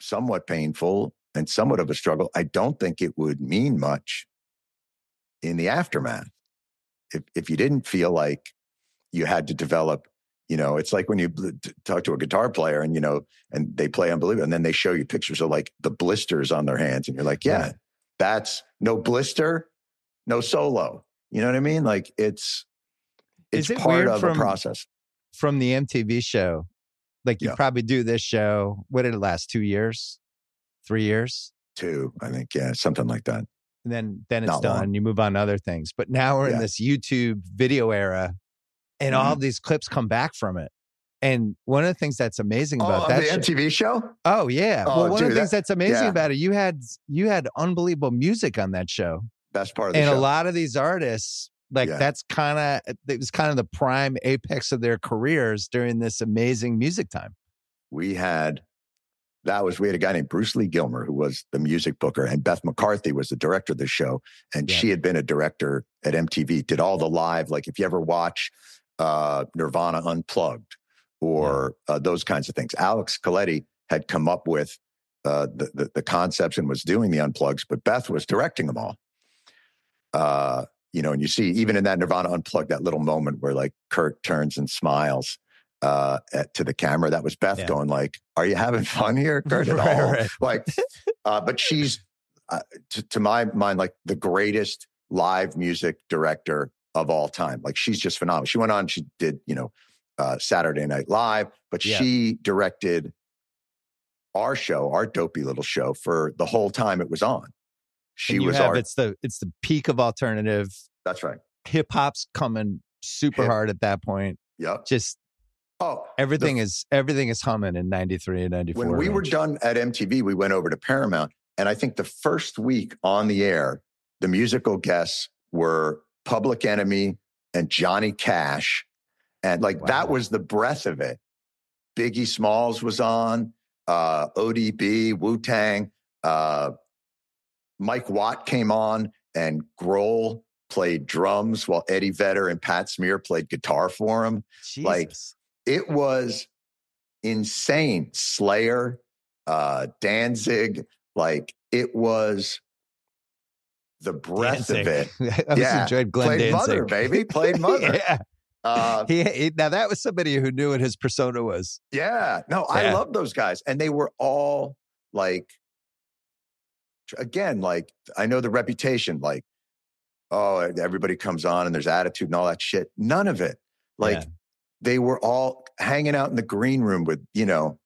somewhat painful and somewhat of a struggle, I don't think it would mean much in the aftermath. If if you didn't feel like you had to develop, you know, it's like when you talk to a guitar player and, you know, and they play unbelievable, and then they show you pictures of like the blisters on their hands. And you're like, yeah, yeah. that's no blister, no solo. You know what I mean? Like it's, it's it part of from, a process. From the M T V show, like you yeah. probably do this show. What did it last? Two years, three years, two, I think. Yeah. Something like that. And then, then it's Not done. long. You move on to other things, but now we're yeah. in this YouTube video era. And mm-hmm. all these clips come back from it. And one of the things that's amazing about oh, that the show, M T V show? Oh, yeah. Oh, well, one dude, of the things that, that's amazing yeah. about it, you had you had unbelievable music on that show. Best part of the and show. And a lot of these artists, like yeah. that's kind of, it was kind of the prime apex of their careers during this amazing music time. We had, that was, we had a guy named Bruce Lee Gilmer, who was the music booker, and Beth McCarthy was the director of the show. And yeah. she had been a director at M T V, did all the live, like if you ever watch uh, Nirvana Unplugged or yeah. uh, those kinds of things. Alex Coletti had come up with uh, the, the, the concepts and was doing the unplugs, but Beth was directing them all. Uh, you know, and you see even in that Nirvana Unplugged, that little moment where like Kurt turns and smiles uh, at, to the camera, that was Beth yeah. going like, are you having fun here, Kurt, at right, all? Right. Like, uh, but she's, uh, to, to my mind, like the greatest live music director of all time. Like she's just phenomenal. She went on, she did, you know, uh, Saturday Night Live, but yeah. she directed our show, our dopey little show for the whole time it was on. She was have, our, it's the, it's the peak of alternative. That's right. Hip hop's coming super Hip. hard at that point. Yep. Just, oh, everything the, is, everything is humming in ninety-three and ninety-four. When we range. were done at M T V, we went over to Paramount. And I think the first week on the air, the musical guests were Public Enemy and Johnny Cash. And like, wow. that was the breadth of it. Biggie Smalls was on, uh, O D B, Wu-Tang, uh, Mike Watt came on, and Grohl played drums while Eddie Vedder and Pat Smear played guitar for him. Jesus. Like, it was insane. Slayer, uh, Danzig, like it was the breadth Danzig. of it. I always yeah. enjoyed Glenn Played Danzig. Mother, baby. Played Mother. yeah. Uh, he, he, now that was somebody who knew what his persona was. Yeah. No, yeah. I love those guys. And they were all like, again, like I know the reputation, like, oh, everybody comes on and there's attitude and all that shit. None of it. Like yeah. they were all hanging out in the green room with, you know,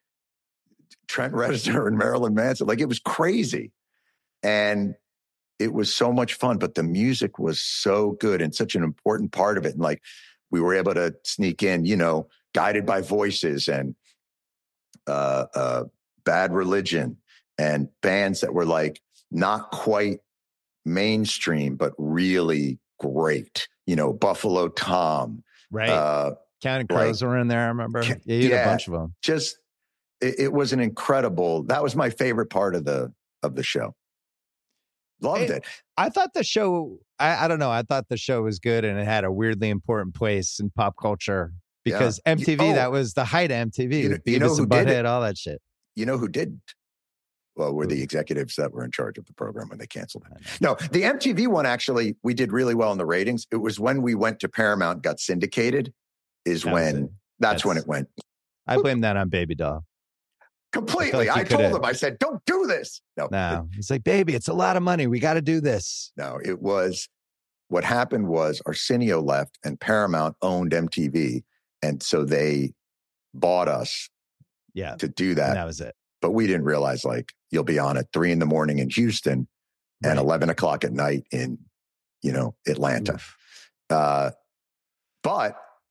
Trent Reznor and Marilyn Manson. Like it was crazy. And it was so much fun, but the music was so good and such an important part of it. And like, we were able to sneak in, you know, Guided by Voices and uh, uh, Bad Religion and bands that were like not quite mainstream, but really great. You know, Buffalo Tom. Right. Uh, Counting Crows like, were in there, I remember. Yeah, you had yeah, a bunch of them. Just, it, it was an incredible, that was my favorite part of the of the show. Loved it, it. I thought the show, I, I don't know, I thought the show was good and it had a weirdly important place in pop culture because yeah. M T V, oh, that was the height of M T V. You know, you know who Butthead, did it? all that shit. You know who didn't? Well, were the executives that were in charge of the program when they canceled it. No, the M T V one, actually, we did really well in the ratings. It was when we went to Paramount, got syndicated, is that when, that's, that's when it went. I blame that on Baby Doll. Completely. I, like I told him, I said, don't do this. No. No. He's like, baby, it's a lot of money. We got to do this. No, it was, what happened was Arsenio left and Paramount owned M T V. And so they bought us yeah, to do that. And that was it. But we didn't realize like you'll be on at three in the morning in Houston right. and eleven o'clock at night in, you know, Atlanta. Uh, but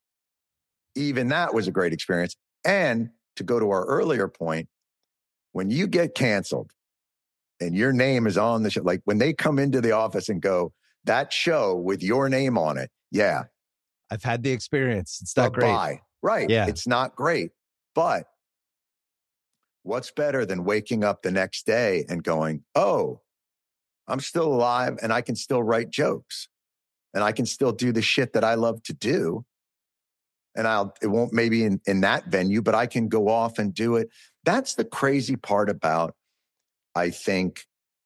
even that was a great experience. And to go to our earlier point, when you get canceled and your name is on the show, like when they come into the office and go, that show with your name on it. Yeah. I've had the experience. It's not great. Bye. Right. Yeah. It's not great. But what's better than waking up the next day and going, oh, I'm still alive and I can still write jokes and I can still do the shit that I love to do. And I'll, it won't maybe in, in that venue, but I can go off and do it. that's the crazy part about, I think,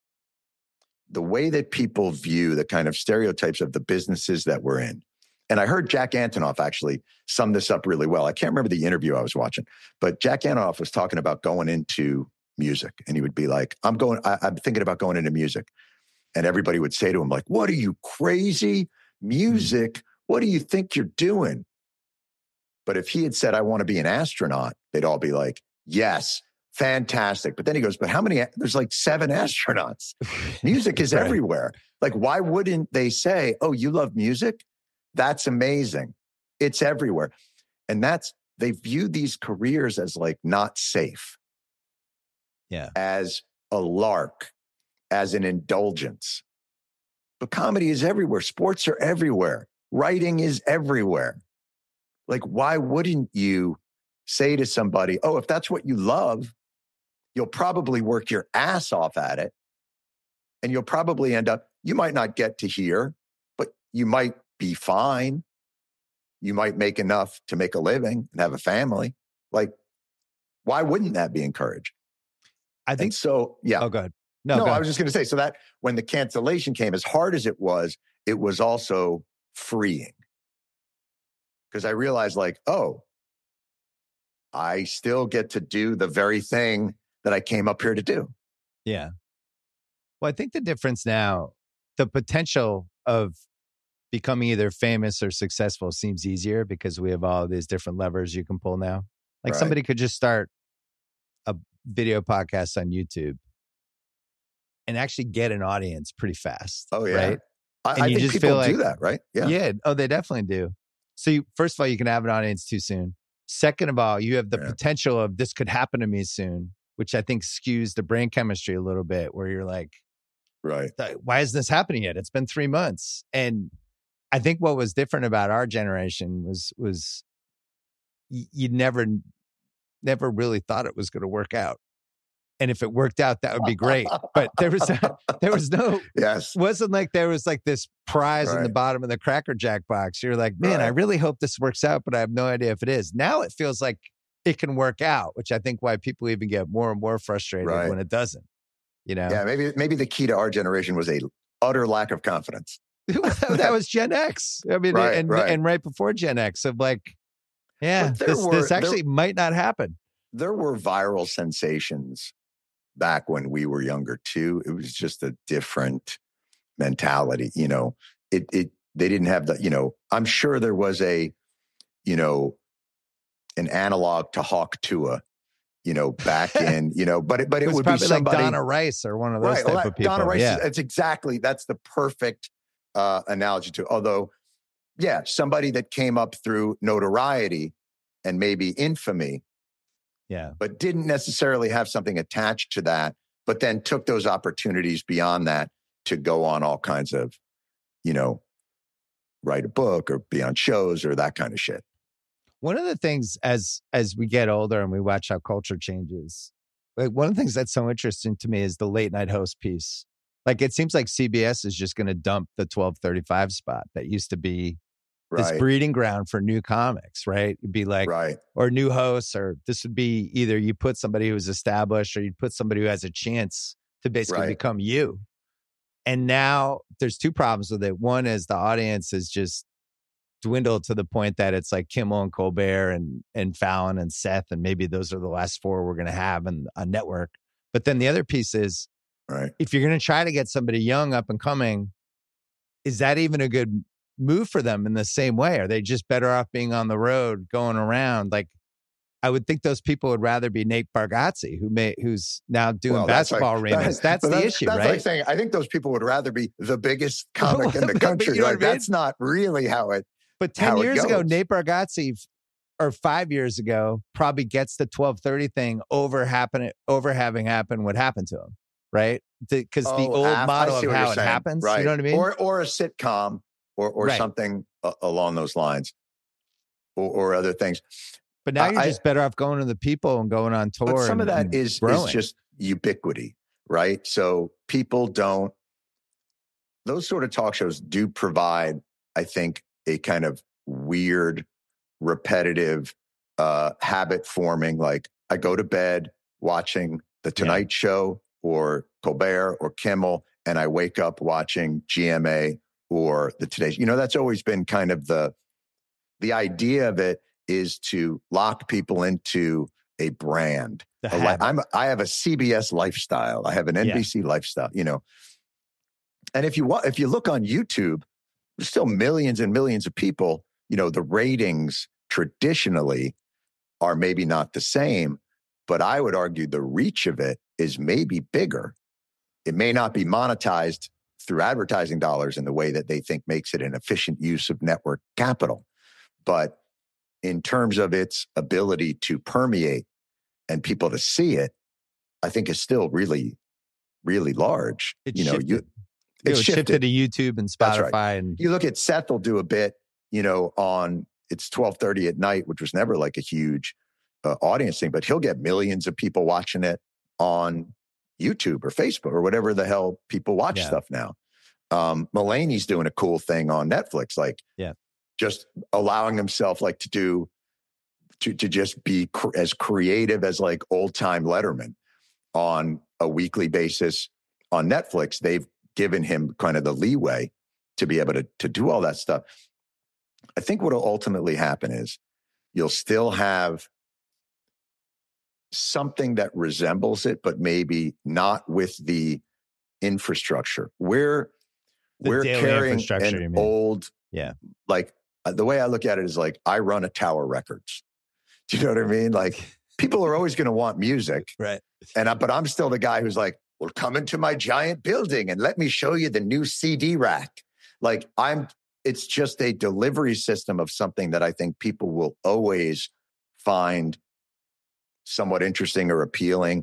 the way that people view the kind of stereotypes of the businesses that we're in. And I heard Jack Antonoff actually sum this up really well. I can't remember the interview I was watching, but Jack Antonoff was talking about going into music. And he would be like, I'm going, I, I'm thinking about going into music. And everybody would say to him, like, what are you, crazy? Music? What do you think you're doing? But if he had said, I want to be an astronaut, they'd all be like, yes, fantastic. But then he goes, but how many? There's like seven astronauts. Music is right. everywhere. Like, why wouldn't they say, oh, you love music? That's amazing. It's everywhere. And that's, they view these careers as like not safe. Yeah. As a lark, as an indulgence. But comedy is everywhere. Sports are everywhere. Writing is everywhere. Like, why wouldn't you say to somebody, oh, if that's what you love, you'll probably work your ass off at it. And you'll probably end up, you might not get to here, but you might be fine. You might make enough to make a living and have a family. Like, why wouldn't that be encouraged? I think and so. Yeah. Oh, go ahead. No, no go I ahead. was just going to say, so that when the cancellation came, as hard as it was, it was also freeing. Because I realized, like, oh, I still get to do the very thing that I came up here to do. Yeah. Well, I think the difference now, the potential of becoming either famous or successful seems easier because we have all these different levers you can pull now. Like right. somebody could just start a video podcast on YouTube and actually get an audience pretty fast. Oh, yeah. Right? I, I think people like, do that, right? Yeah. Yeah. Oh, they definitely do. So you, first of all, you can have an audience too soon. Second of all, you have the yeah. potential of this could happen to me soon, which I think skews the brain chemistry a little bit where you're like, right. Why isn't this happening yet? It's been three months. And I think what was different about our generation was, was y- you never, never really thought it was going to work out. And if it worked out, that would be great. But there was, a, there was no, yes. wasn't like there was like this prize right. in the bottom of the Cracker Jack box. You're like, man, right. I really hope this works out, but I have no idea if it is. Now it feels like it can work out, which I think why people even get more and more frustrated right. when it doesn't. You know? Yeah, maybe maybe the key to our generation was a utter lack of confidence. That was Gen X. I mean, right, and, right. and right before Gen X of like, yeah, this, were, this actually there, might not happen. There were viral sensations back when we were younger too. It was just a different mentality. You know, it it they didn't have the, you know, I'm sure there was a, you know, an analog to Hawk Tuah. You know, back in, you know, but it, but it, it would probably be somebody like Donna Rice or one of those right, type well, of people. Donna Rice, yeah. It's exactly, that's the perfect uh, analogy to, although, yeah, somebody that came up through notoriety and maybe infamy, yeah, but didn't necessarily have something attached to that, but then took those opportunities beyond that to go on all kinds of, you know, write a book or be on shows or that kind of shit. One of the things as as we get older and we watch how culture changes, like one of the things that's so interesting to me is the late night host piece. Like it seems like C B S is just going to dump the twelve thirty-five spot that used to be right. this breeding ground for new comics, right? It'd be like, right. or new hosts, or this would be either you put somebody who's established or you put somebody who has a chance to basically right. become you. And now there's two problems with it. One is the audience is just dwindled to the point that it's like Kimmel and Colbert and and Fallon and Seth, and maybe those are the last four we're going to have on a network. But then the other piece is, right. if you're going to try to get somebody young up and coming, is that even a good move for them in the same way? Are they just better off being on the road, going around? Like, I would think those people would rather be Nate Bargatze, who may, who's now doing well, basketball like, remix. That's, that's the that's, issue, that's right? Like saying, I think those people would rather be the biggest comic in the country. You know like, what I mean? That's not really how it. But ten years ago, Nate Bargatze, or five years ago, probably gets the twelve thirty thing over happen, over having happened what happened to him, right? Because the, oh, the old half, model of how it saying. happens, right. you know what I mean? Or or a sitcom or or right. something uh, along those lines, or, or other things. But now uh, you're I, just better off going to the people and going on tour. But some and, of that is, is just ubiquity, right? So people don't, those sort of talk shows do provide, I think, a kind of weird, repetitive, uh, habit forming. Like I go to bed watching The Tonight yeah. Show or Colbert or Kimmel, and I wake up watching G M A or the Today. You know, that's always been kind of the, the idea of it is to lock people into a brand. A li- I'm, I have a C B S lifestyle. I have an N B C yeah. lifestyle, you know. And if you wa- if you look on YouTube, there's still millions and millions of people, you know, the ratings traditionally are maybe not the same, but I would argue the reach of it is maybe bigger. It may not be monetized through advertising dollars in the way that they think makes it an efficient use of network capital. But in terms of its ability to permeate and people to see it, I think is still really, really large. It you know, shifted. you It shifted. shifted to YouTube and Spotify. Right. And you look at Seth will do a bit, you know, on it's twelve thirty at night, which was never like a huge uh, audience thing, but he'll get millions of people watching it on YouTube or Facebook or whatever the hell people watch yeah. stuff now. Um, Mulaney's doing a cool thing on Netflix, like yeah. just allowing himself like to do, to, to just be cr- as creative as like old time Letterman on a weekly basis on Netflix. They've given him kind of the leeway to be able to, to do all that stuff. I think what will ultimately happen is you'll still have something that resembles it, but maybe not with the infrastructure. We're, the we're carrying an old, yeah. like uh, the way I look at it is like, I run a Tower Records. Do you know what I mean? Like people are always going to want music. Right. And I, but I'm still the guy who's like, well, come into my giant building and let me show you the new C D rack. Like I'm, it's just a delivery system of something that I think people will always find somewhat interesting or appealing,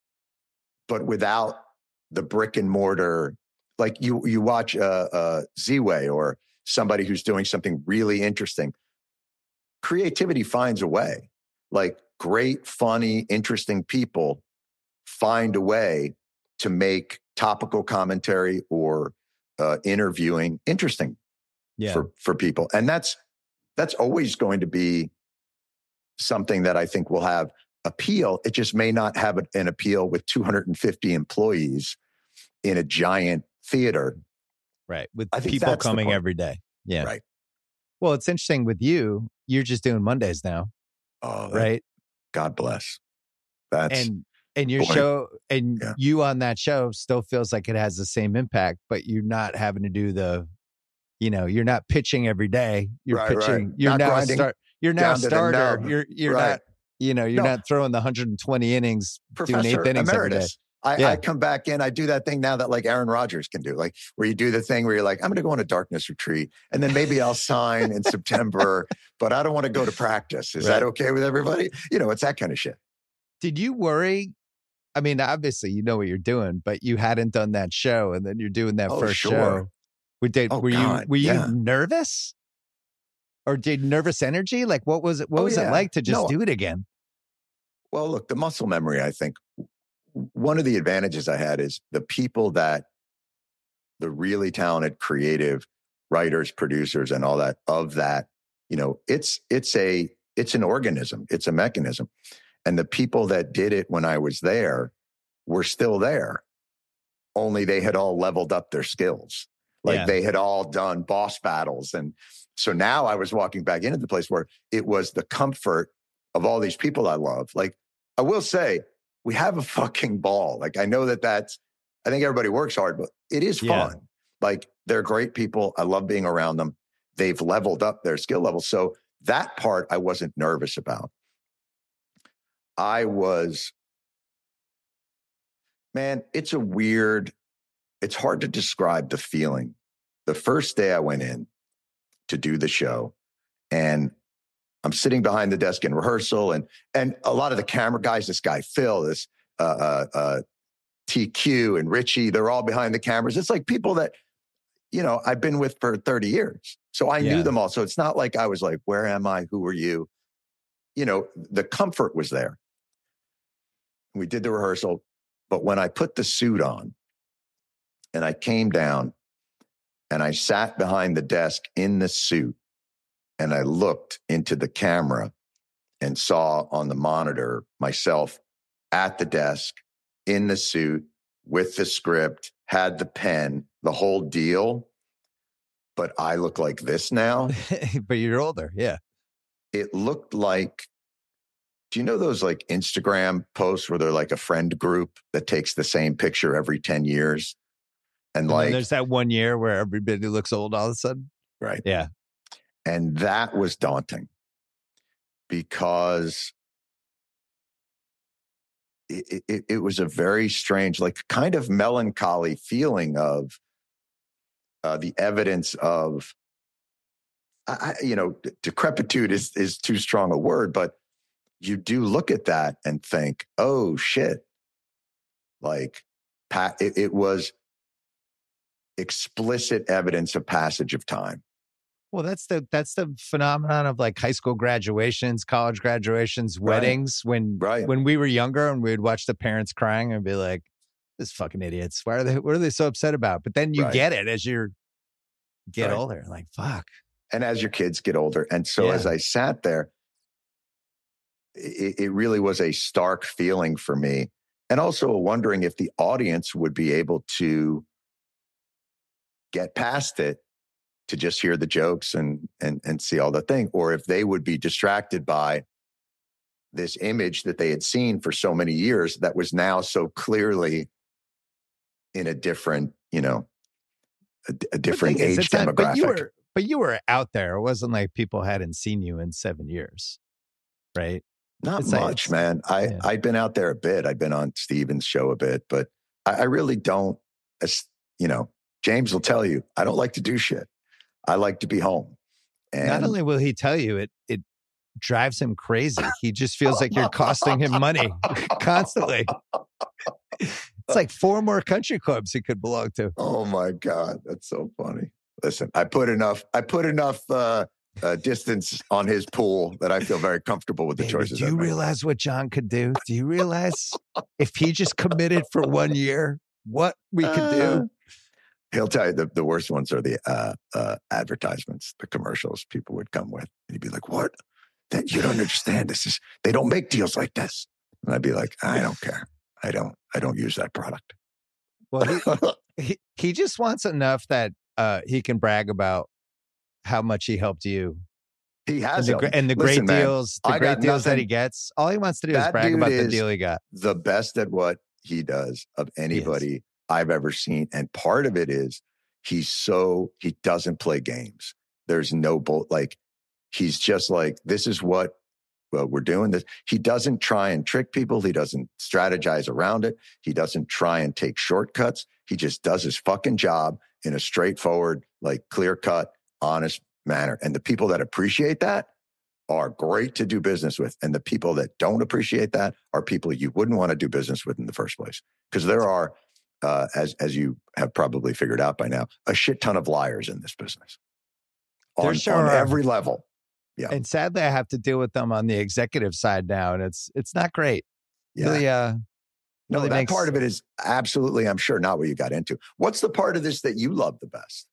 but without the brick and mortar. Like you, you watch uh, uh, Z-Way or somebody who's doing something really interesting. Creativity finds a way. Like great, funny, interesting people find a way to make topical commentary or uh, interviewing interesting yeah. for, for people. And that's, that's always going to be something that I think will have appeal. It just may not have an appeal with two hundred fifty employees in a giant theater. Right. With people coming every day. Yeah. Right. Well, it's interesting with you, you're just doing Mondays now. Oh, that, right. God bless. That's and and your boy, show and yeah. you on that show still feels like it has the same impact, but you're not having to do the, you know, you're not pitching every day. You're right, pitching. Right. You're not now a start. You're now a starter. You're you're right. not. You know, you're no. not throwing the one hundred twenty innings, Professor doing eighth innings Emeritus. every day. I, yeah. I come back in, I do that thing now that like Aaron Rodgers can do, like where you do the thing where you're like, I'm going to go on a darkness retreat and then maybe I'll sign in September, but I don't want to go to practice. Is right. that okay with everybody? You know, it's that kind of shit. Did you worry? I mean, obviously you know what you're doing, but you hadn't done that show and then you're doing that oh, first sure. show. We did, oh, were God, you, were yeah. you nervous? Or did nervous energy? Like what was it? What oh, was yeah. it like to just no. do it again? Well, look, the muscle memory, I think one of the advantages I had is the people that the really talented, creative writers, producers, and all that of that, you know, it's, it's a, it's an organism. It's a mechanism. And the people that did it when I was there were still there. Only they had all leveled up their skills. Like yeah. they had all done boss battles. And so now I was walking back into the place where it was the comfort of all these people I love. Like I will say, we have a fucking ball. Like I know that that's, I think everybody works hard, but it is fun. Yeah. Like they're great people. I love being around them. They've leveled up their skill level. So that part I wasn't nervous about. I was, man, it's a weird, it's hard to describe the feeling. The first day I went in to do the show and I'm sitting behind the desk in rehearsal and, and a lot of the camera guys, this guy, Phil, this, uh, uh, uh, T Q and Richie, they're all behind the cameras. It's like people that, you know, I've been with for thirty years. So I yeah. knew them all. So it's not like I was like, where am I? Who are you? You know, the comfort was there. We did the rehearsal, but when I put the suit on and I came down and I sat behind the desk in the suit and I looked into the camera and saw on the monitor myself at the desk, in the suit, with the script, had the pen, the whole deal. But I look like this now. But you're older. Yeah. It looked like, do you know those like Instagram posts where they're like a friend group that takes the same picture every ten years? And, and like, there's that one year where everybody looks old all of a sudden. Right. Yeah. And that was daunting because it, it, it was a very strange, like kind of melancholy feeling of uh, the evidence of, I, you know, decrepitude is, is too strong a word, but you do look at that and think, oh shit. Like Pat, it, it was explicit evidence of passage of time. Well, that's the that's the phenomenon of like high school graduations, college graduations, weddings. Right. When right. when we were younger and we'd watch the parents crying and be like, "This fucking idiots! Why are they? What are they so upset about?" But then you right. get it as you get right. older. Like, fuck. And as your kids get older, and so yeah. as I sat there, it, it really was a stark feeling for me, and also wondering if the audience would be able to get past it, to just hear the jokes and and and see all the thing, or if they would be distracted by this image that they had seen for so many years that was now so clearly in a different, you know, a, a different age is, demographic. Not, but, you were, but you were out there. It wasn't like people hadn't seen you in seven years, right? Not it's much, like, man. I, yeah. I've been out there a bit. I've been on Steven's show a bit, but I, I really don't, you know, James will tell you, I don't like to do shit. I like to be home. And not only will he tell you, it it drives him crazy. He just feels like you're costing him money constantly. It's like four more country clubs he could belong to. Oh my God. That's so funny. Listen, I put enough, I put enough uh, uh, distance on his pool that I feel very comfortable with the Baby, choices. Do you realize what John could do? Do you realize if he just committed for one year, what we could do? Uh, He'll tell you the, the worst ones are the uh, uh, advertisements, the commercials people would come with. And he'd be like, what? That you don't understand. This is, they don't make deals like this. And I'd be like, I don't care. I don't, I don't use that product. Well, he, he, he just wants enough that uh, he can brag about how much he helped you. He has. And the, and the Listen, great deals, man, the great deals that he gets. All he wants to do is brag about the deal he got. The best at what he does of anybody I've ever seen. And part of it is he's so, he doesn't play games. There's no, bull, like, he's just like, this is what well, we're doing this. He doesn't try and trick people. He doesn't strategize around it. He doesn't try and take shortcuts. He just does his fucking job in a straightforward, like clear cut, honest manner. And the people that appreciate that are great to do business with. And the people that don't appreciate that are people you wouldn't want to do business with in the first place. Because there are, Uh, as as you have probably figured out by now, a shit ton of liars in this business on, sure on are. every level. Yeah, and sadly, I have to deal with them on the executive side now, and it's it's not great. Yeah. Really, uh, no, really that makes... part of it is absolutely, I'm sure, not what you got into. What's the part of this that you love the best?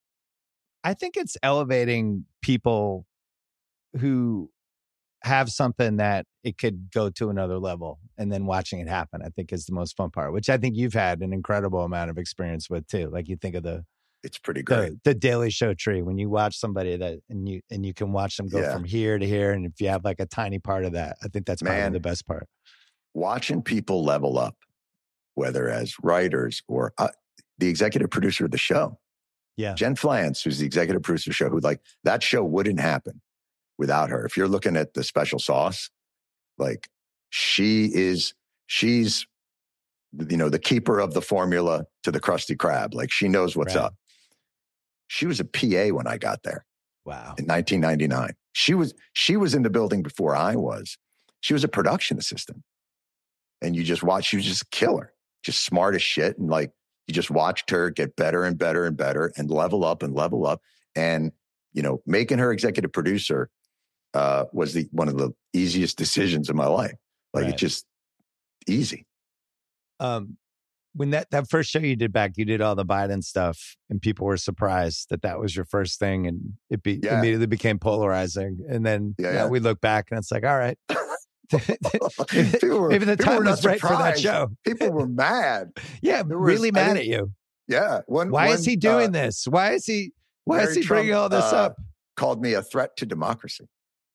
I think it's elevating people who have something that it could go to another level, and then watching it happen, I think, is the most fun part, which I think you've had an incredible amount of experience with too. Like you think of the, it's pretty great. The, the Daily Show tree, when you watch somebody that, and you, and you can watch them go yeah. from here to here. And if you have like a tiny part of that, I think that's probably Man, the best part. Watching people level up, whether as writers or uh, the executive producer of the show. Yeah. Jen Flans, who's the executive producer of the show, who like that show wouldn't happen without her. If you're looking at the special sauce, like she is, she's, you know, the keeper of the formula to the Krusty Krab. Like she knows what's right. up. She was a P A when I got there. Wow. In nineteen ninety-nine. She was, she was in the building before I was. She was a production assistant. And you just watch, she was just a killer, just smart as shit. And like, you just watched her get better and better and better and level up and level up. And, you know, making her executive producer uh, was the one of the easiest decisions of my life. Like right. it's just easy. Um, when that, that first show you did back, you did all the Biden stuff and people were surprised that that was your first thing. And it be, yeah. immediately became polarizing. And then yeah, you yeah. know, we look back and it's like, all right, maybe, people were, maybe the people time were was not right for that surprised. show. People were mad. Yeah, There really was- I mad think- at you. Yeah. One, Why one, is he doing uh, this? Why is he? Why Larry is he Trump, bringing all this uh, up? Called me a threat to democracy.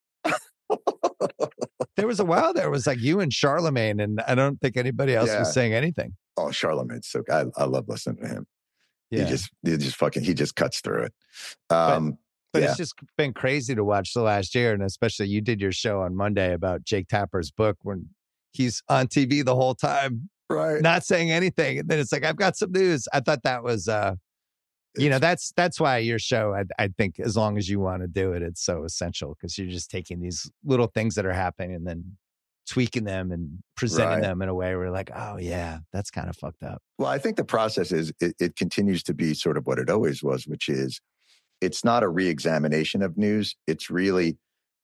There was a while there it was like you and Charlemagne, and I don't think anybody else Yeah. was saying anything. Oh, Charlemagne's so I, I love listening to him. Yeah. He just he just fucking he just cuts through it. But, Um, but yeah. it's just been crazy to watch the last year, and especially you did your show on Monday about Jake Tapper's book when he's on T V the whole time, right. not saying anything, and then it's like I've got some news. I thought that was, uh, you know, that's that's why your show. I, I think as long as you want to do it, it's so essential because you're just taking these little things that are happening and then tweaking them and presenting Right. them in a way where like, oh yeah, that's kind of fucked up. Well, I think the process is it, it continues to be sort of what it always was, which is it's not a reexamination of news. It's really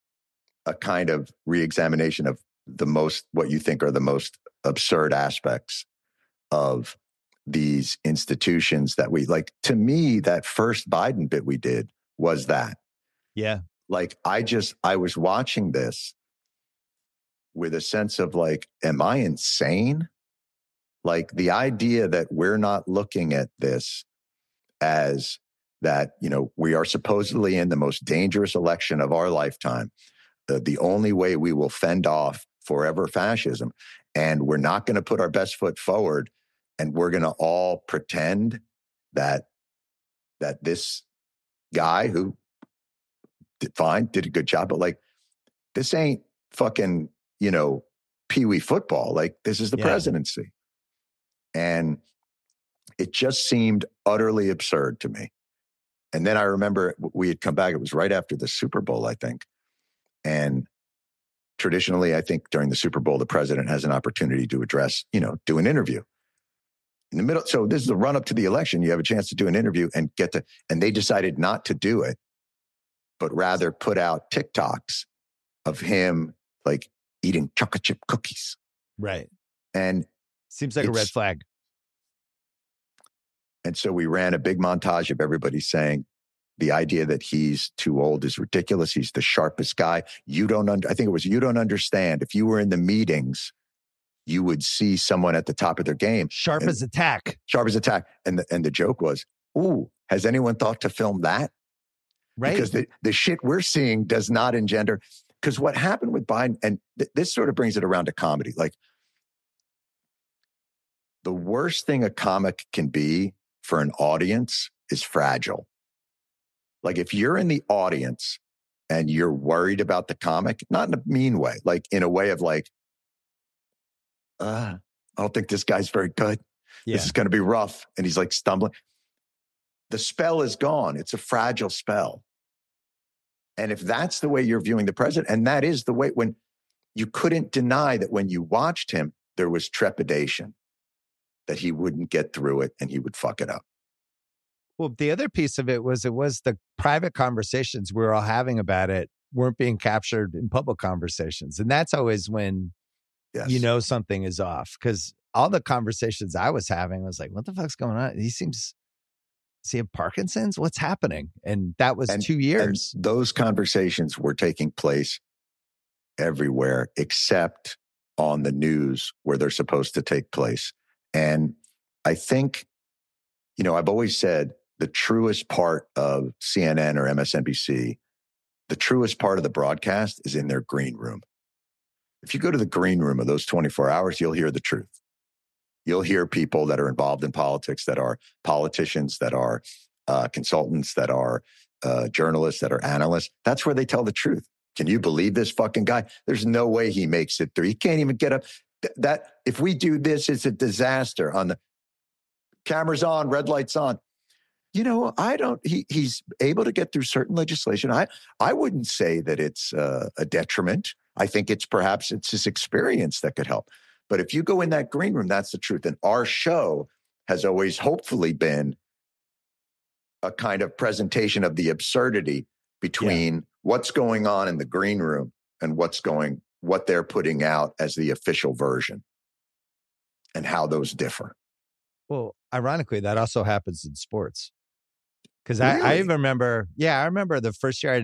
a kind of reexamination of the most, what you think are the most absurd aspects of these institutions that we like. To me, that first Biden bit we did was that. Yeah. Like, I just, I was watching this with a sense of like, am I insane? Like the idea that we're not looking at this as that, you know, we are supposedly in the most dangerous election of our lifetime, the, the only way we will fend off forever fascism. And we're not going to put our best foot forward. And we're going to all pretend that, that this guy who did fine, did a good job, but like, this ain't fucking, you know, peewee football. Like, this is the Yeah. presidency. And it just seemed utterly absurd to me. And then I remember we had come back, it was right after the Super Bowl, I think. And traditionally, I think during the Super Bowl, the president has an opportunity to address, you know, do an interview. In the middle, so this is the run up to the election. You have a chance to do an interview and get to, and they decided not to do it, but rather put out TikToks of him like eating chocolate chip cookies. Right. And Seems like a red it's- flag. And so we ran a big montage of everybody saying the idea that he's too old is ridiculous. He's the sharpest guy. You don't, un- I think it was, you don't understand. If you were in the meetings, you would see someone at the top of their game. Sharp and, as attack. Sharp as attack. And the, and the joke was, ooh, has anyone thought to film that? Right. Because the, the shit we're seeing does not engender. Because what happened with Biden, and th- this sort of brings it around to comedy. Like, the worst thing a comic can be for an audience is fragile. Like, if you're in the audience and you're worried about the comic, not in a mean way, like in a way of like, uh, I don't think this guy's very good. Yeah. This is going to be rough. And he's like stumbling. The spell is gone. It's a fragile spell. And if that's the way you're viewing the president, and that is the way, when you couldn't deny that when you watched him, there was trepidation that he wouldn't get through it and he would fuck it up. Well, the other piece of it was it was the private conversations we were all having about it weren't being captured in public conversations. And that's always when Yes. you know something is off. Because all the conversations I was having was like, what the fuck's going on? He seems, does he have Parkinson's? What's happening? And that was And- two years. And those conversations were taking place everywhere except on the news where they're supposed to take place. And I think, you know, I've always said the truest part of C N N or M S N B C, the truest part of the broadcast is in their green room. If you go to the green room of those twenty-four hours, you'll hear the truth. You'll hear people that are involved in politics, that are politicians, that are uh, consultants, that are uh, journalists, that are analysts. That's where they tell the truth. Can you believe this fucking guy? There's no way he makes it through. He can't even get up. Th- that if we do this, it's a disaster. On the cameras on, red lights on. You know, I don't. He he's able to get through certain legislation. I I wouldn't say that it's uh, a detriment. I think it's perhaps it's his experience that could help. But if you go in that green room, that's the truth. And our show has always hopefully been a kind of presentation of the absurdity between yeah. what's going on in the green room and what's going, what they're putting out as the official version and how those differ. Well, ironically, that also happens in sports. Because really? I, I even remember, yeah, I remember the first year I did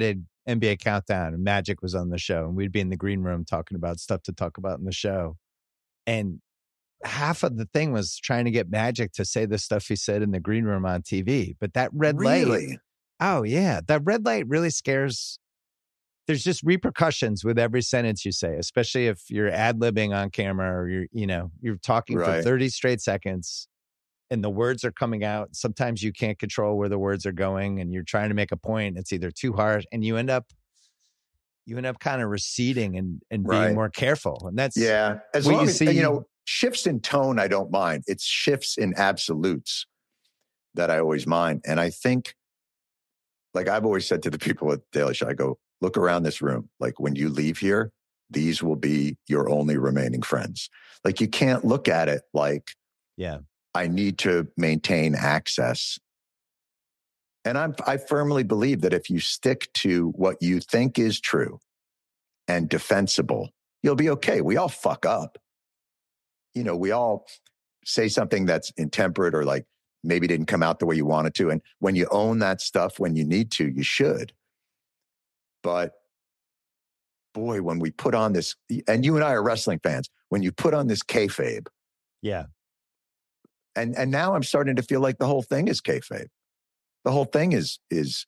N B A Countdown and Magic was on the show, and we'd be in the green room talking about stuff to talk about in the show. And half of the thing was trying to get Magic to say the stuff he said in the green room on T V. But that red really? light, oh yeah, that red light really scares. There's just repercussions with every sentence you say, especially if you're ad-libbing on camera or you're, you know, you're talking Right. for thirty straight seconds and the words are coming out. Sometimes you can't control where the words are going and you're trying to make a point. It's either too harsh and you end up, you end up kind of receding and, and being Right. more careful. And that's, Yeah. As what long you as, see- you know, shifts in tone, I don't mind. It's shifts in absolutes that I always mind. And I think, like I've always said to the people at Daily Show, I go, look around this room. Like when you leave here, these will be your only remaining friends. Like you can't look at it like, yeah, I need to maintain access. And I'm, I firmly believe that if you stick to what you think is true and defensible, you'll be okay. We all fuck up. You know, we all say something that's intemperate or like maybe didn't come out the way you wanted to. And when you own that stuff, when you need to, you should. But boy, when we put on this, and you and I are wrestling fans, when you put on this kayfabe, yeah, and and now I'm starting to feel like the whole thing is kayfabe. The whole thing is is,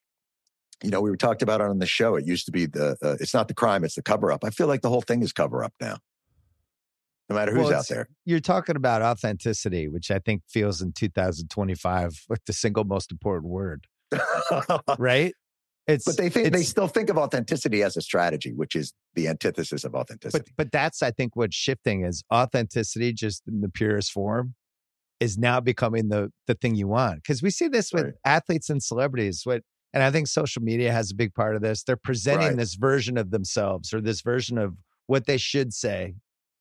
you know, we were talked about it on the show. It used to be the, uh, it's not the crime, it's the cover up. I feel like the whole thing is cover up now. No matter who's Well, out it's- there. You're talking about authenticity, which I think feels in two thousand twenty-five like the single most important word, right? It's But they think they it's- still think of authenticity as a strategy, which is the antithesis of but authenticity. but that's I think what's shifting is authenticity, just in the purest form, is now becoming the the thing you want. Because we see this with Right. athletes and celebrities. What and I think social media has a big part of this. They're presenting Right. this version of themselves or this version of what they should say,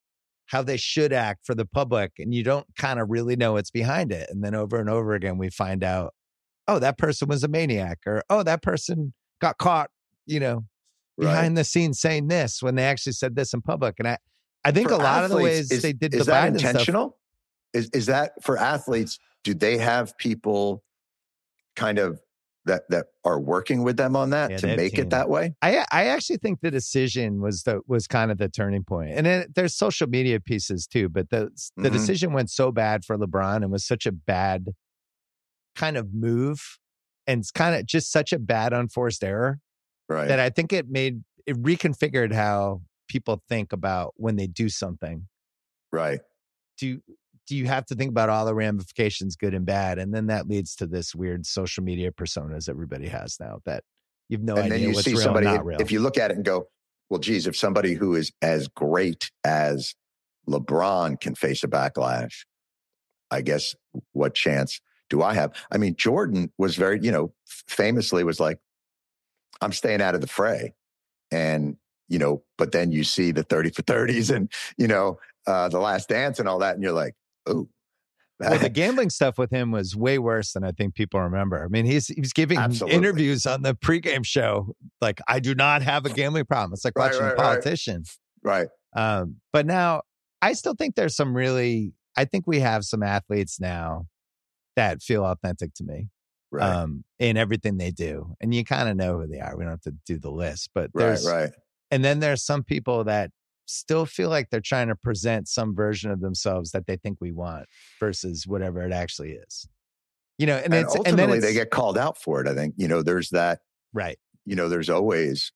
how they should act for the public, and you don't kind of really know what's behind it. And then over and over again, we find out, oh, that person was a maniac, or oh, that person got caught, you know, behind the scenes saying this when they actually said this in public. And I, I think For a lot of the athletes, ways is, they did is the that Biden stuff. intentional? Is is that for athletes? Do they have people kind of that that are working with them on that Yeah, to they have make team. it that way? I I actually think the decision was the was kind of the turning point. And then there's social media pieces too, but the the Mhm. decision went so bad for LeBron and was such a bad kind of move and it's kind of just such a bad unforced error Right. that I think it made it reconfigured how people think about when they do something. right. Do do you have to think about all the ramifications, good and bad? And then that leads to this weird social media personas everybody has now that you've no and idea then you what's see real somebody, and if, not real. if you look at it and go, well, geez, if somebody who is as great as LeBron can face a backlash, I guess what chance do I have? I mean, Jordan was very, you know, famously was like, I'm staying out of the fray. And, you know, but then you see the thirty for thirties and, you know, uh, the Last Dance and all that. And you're like, oh, Well, the gambling stuff with him was way worse than I think people remember. I mean, he's he was giving Absolutely. interviews on the pregame show like, I do not have a gambling problem. It's like Right, watching right, a right. politician. right. Um, but now, I still think there's some really, I think we have some athletes now that feel authentic to me Right. um, in everything they do. And you kind of know who they are. We don't have to do the list, but right. there's, Right. and then there's some people that still feel like they're trying to present some version of themselves that they think we want versus whatever it actually is. You know, and, And, it's ultimately and then it's, they get called out for it. I think, you know, there's that, right. you know, there's always,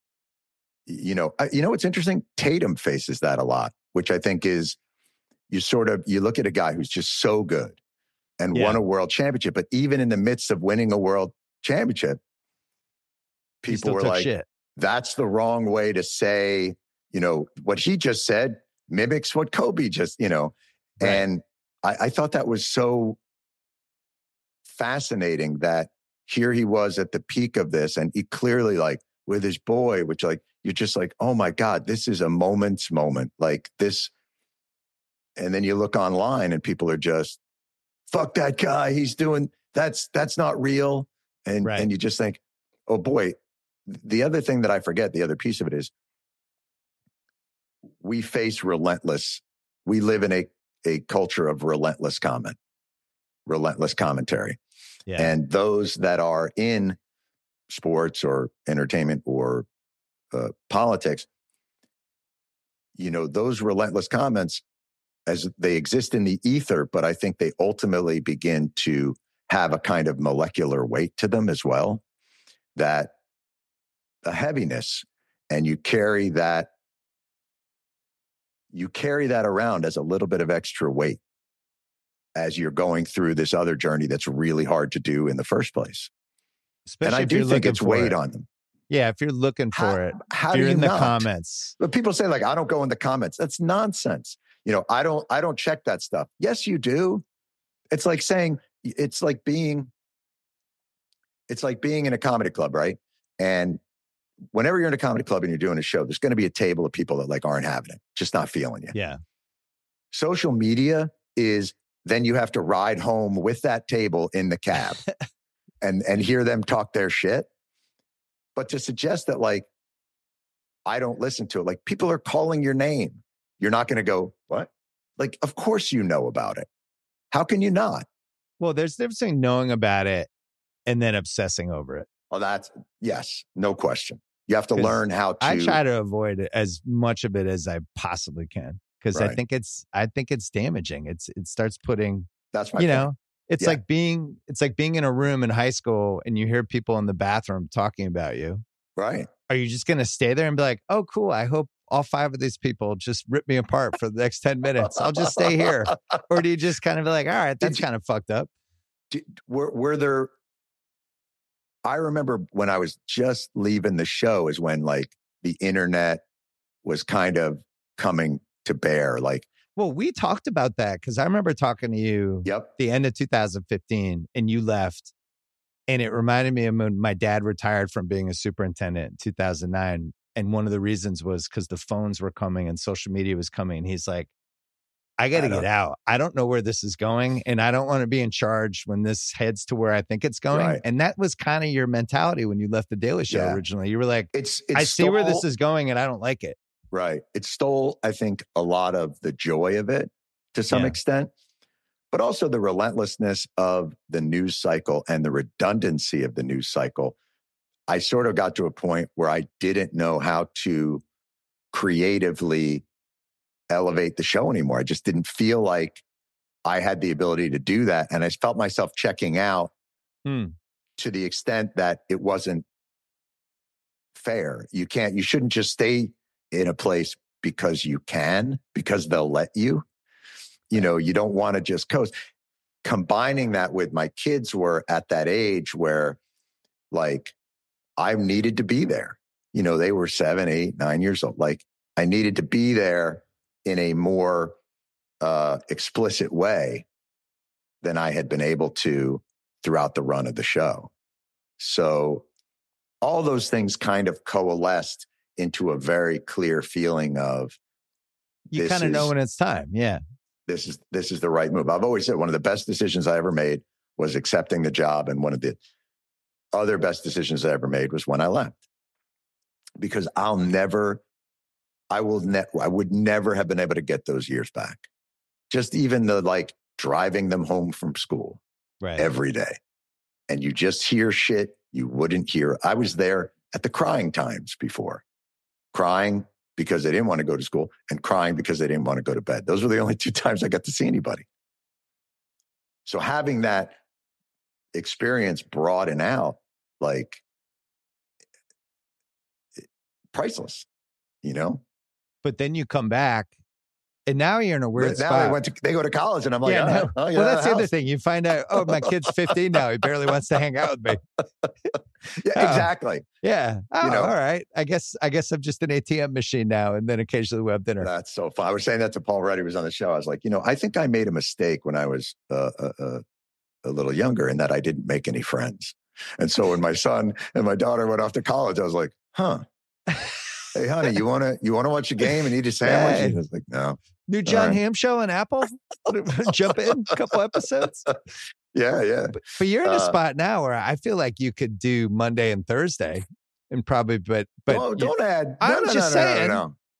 you know, I- you know, what's interesting? Tatum faces that a lot, which I think is you sort of, you look at a guy who's just so good and Yeah. won a world championship, but even in the midst of winning a world championship, He people still were took like, shit. that's the wrong way to say, you know, what he just said mimics what Kobe just, you know, Right. and I, I thought that was so fascinating that here he was at the peak of this and he clearly like with his boy, which like, you're just like, oh my God, this is a moment's moment like this. And then you look online and people are just, fuck that guy. He's doing, that's, that's not real. And, Right. and you just think, oh boy, the other thing that I forget, the other piece of it is we face relentless, we live in a, a culture of relentless comment, relentless commentary. Yeah. And those that are in sports or entertainment or uh, politics, you know, those relentless comments, as they exist in the ether, but I think they ultimately begin to have a kind of molecular weight to them as well, that a heaviness, and you carry that, you carry that around as a little bit of extra weight as you're going through this other journey that's really hard to do in the first place. Especially and I if do you're think looking it's for weight it. on them. Yeah, if you're looking for How- it, how if do you're you in the not? comments. But people say, like, I don't go in the comments. That's nonsense. You know, I don't, I don't check that stuff. Yes, you do. It's like saying, it's like being, it's like being in a comedy club, right? And whenever you're in a comedy club and you're doing a show, there's going to be a table of people that like aren't having it, just not feeling you. Yeah. Social media is, then you have to ride home with that table in the cab and, and hear them talk their shit. But to suggest that, like, I don't listen to it, like, people are calling your name. You're not going to go, what? Like, of course you know about it. How can you not? Well, there's a difference between knowing about it and then obsessing over it. Oh, that's, yes, no question. You have to 'Cause learn how to. I try to avoid it, as much of it as I possibly can, because I Right. think it's I think it's damaging. It's it starts putting, That's my you point. know, it's Yeah. like being it's like being in a room in high school and you hear people in the bathroom talking about you. Right. Are you just going to stay there and be like, oh, cool, I hope all five of these people just rip me apart for the next ten minutes. I'll just stay here. Or do you just kind of be like, all right, that's you- kind of fucked up. Did, were, were there, I remember when I was just leaving the show is when, like, the internet was kind of coming to bear. Like, Well, we talked about that because I remember talking to you yep. the end of two thousand fifteen and you left. And it reminded me of when my dad retired from being a superintendent in two thousand nine. And one of the reasons was because the phones were coming and social media was coming. And he's like, I got to I get don't- out. I don't know where this is going. And I don't want to be in charge when this heads to where I think it's going. Right. And that was kind of your mentality when you left the Daily Show Yeah. originally. You were like, It's, it's I see where this stole- is going and I don't like it. Right. It stole, I think, a lot of the joy of it to some Yeah. extent, but also the relentlessness of the news cycle and the redundancy of the news cycle. I sort of got to a point where I didn't know how to creatively elevate the show anymore. I just didn't feel like I had the ability to do that. And I felt myself checking out Hmm. to the extent that it wasn't fair. You can't, you shouldn't just stay in a place because you can, because they'll let you. You know, you don't want to just coast. Combining that with my kids were at that age where, like, I needed to be there. You know, they were seven, eight, nine years old. Like, I needed to be there in a more uh, explicit way than I had been able to throughout the run of the show. So all those things kind of coalesced into a very clear feeling of, You This kind of know is- when it's time. Yeah. this is this is the right move. I've always said one of the best decisions I ever made was accepting the job, and one of the other best decisions I ever made was when I left, because I'll never, I will ne- I would never have been able to get those years back. Just even the, like, driving them home from school Right. every day, and you just hear shit you wouldn't hear. I was there at the crying times before, crying because they didn't want to go to school and crying because they didn't want to go to bed. Those were the only two times I got to see anybody. So having that experience broaden out, like, priceless, you know? But then you come back and now you're in a weird But now spot. they went to, they go to college, and I'm like, yeah, oh, no. oh, yeah, well, that's the other house. thing. You find out, oh, my kid's fifteen now. He barely wants to hang out with me. Yeah, Oh. exactly. Yeah. Oh, You know. all right. I guess I guess I'm just an A T M machine now, and then occasionally we have dinner. That's so fun. I was saying that to Paul Reddy, who was on the show. I was like, you know, I think I made a mistake when I was uh, uh, uh, a little younger, in that I didn't make any friends. And so when my son and my daughter went off to college, I was like, huh. Hey, honey, you want to you want to watch a game and eat a sandwich? Hey. And he was like, no. New John right. Hamm show on Apple. Jump in a couple episodes. Yeah, yeah. But, but you're in a Uh, spot now where I feel like you could do Monday and Thursday, and probably, but but Well, you- don't add. I'm no, no, just no, no, saying. No, no.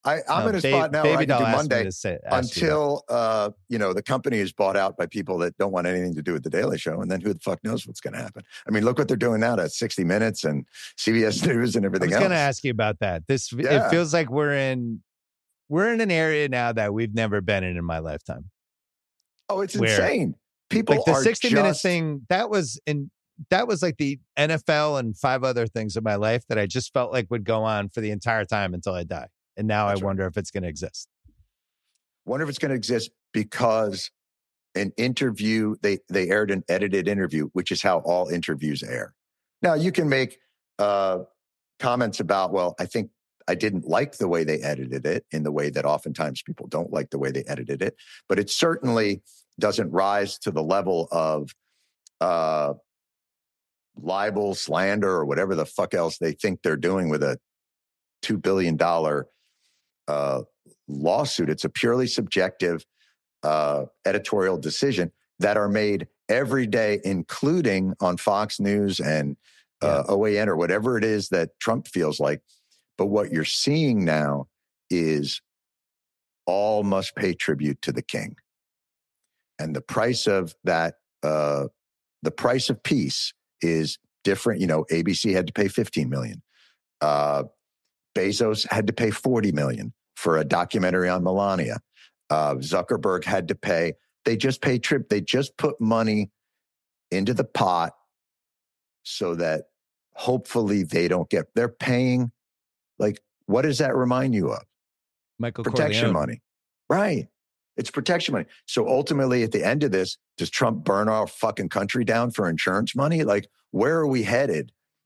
I, I'm No, in a ba- spot now where I Baby can doll do asked me Monday to say ask you that. until uh, you know the company is bought out by people that don't want anything to do with the Daily Show, and then who the fuck knows what's going to happen? I mean, look what they're doing now to sixty minutes and C B S News and I everything was else. going to ask you about that. This it Yeah. feels like we're in we're in an area now that we've never been in in my lifetime. Oh, it's Where, insane. People like the are sixty just, minutes thing, that was in that was like the N F L and five other things in my life that I just felt like would go on for the entire time until I die. And now That's I right. wonder if it's going to exist. Wonder if it's going to exist because an interview, they they aired an edited interview, which is how all interviews air. Now, you can make uh, comments about, well, I think I didn't like the way they edited it in the way that oftentimes people don't like the way they edited it, but it certainly doesn't rise to the level of uh, libel, slander, or whatever the fuck else they think they're doing with a two billion dollars uh, lawsuit. It's a purely subjective uh, editorial decision that are made every day, including on Fox News and uh, yeah. O A N or whatever it is that Trump feels like. But what you're seeing now is all must pay tribute to the king. And the price of that, uh, the price of peace is different. You know, A B C had to pay fifteen million dollars. Uh, Bezos had to pay forty million dollars for a documentary on Melania. Uh, Zuckerberg had to pay. They just pay trip. They just put money into the pot so that hopefully they don't get, they're paying. Like, what does that remind you of? Michael Protection Corleone. money. Right. It's protection money. So ultimately, at the end of this, does Trump burn our fucking country down for insurance money? Like, where are we headed?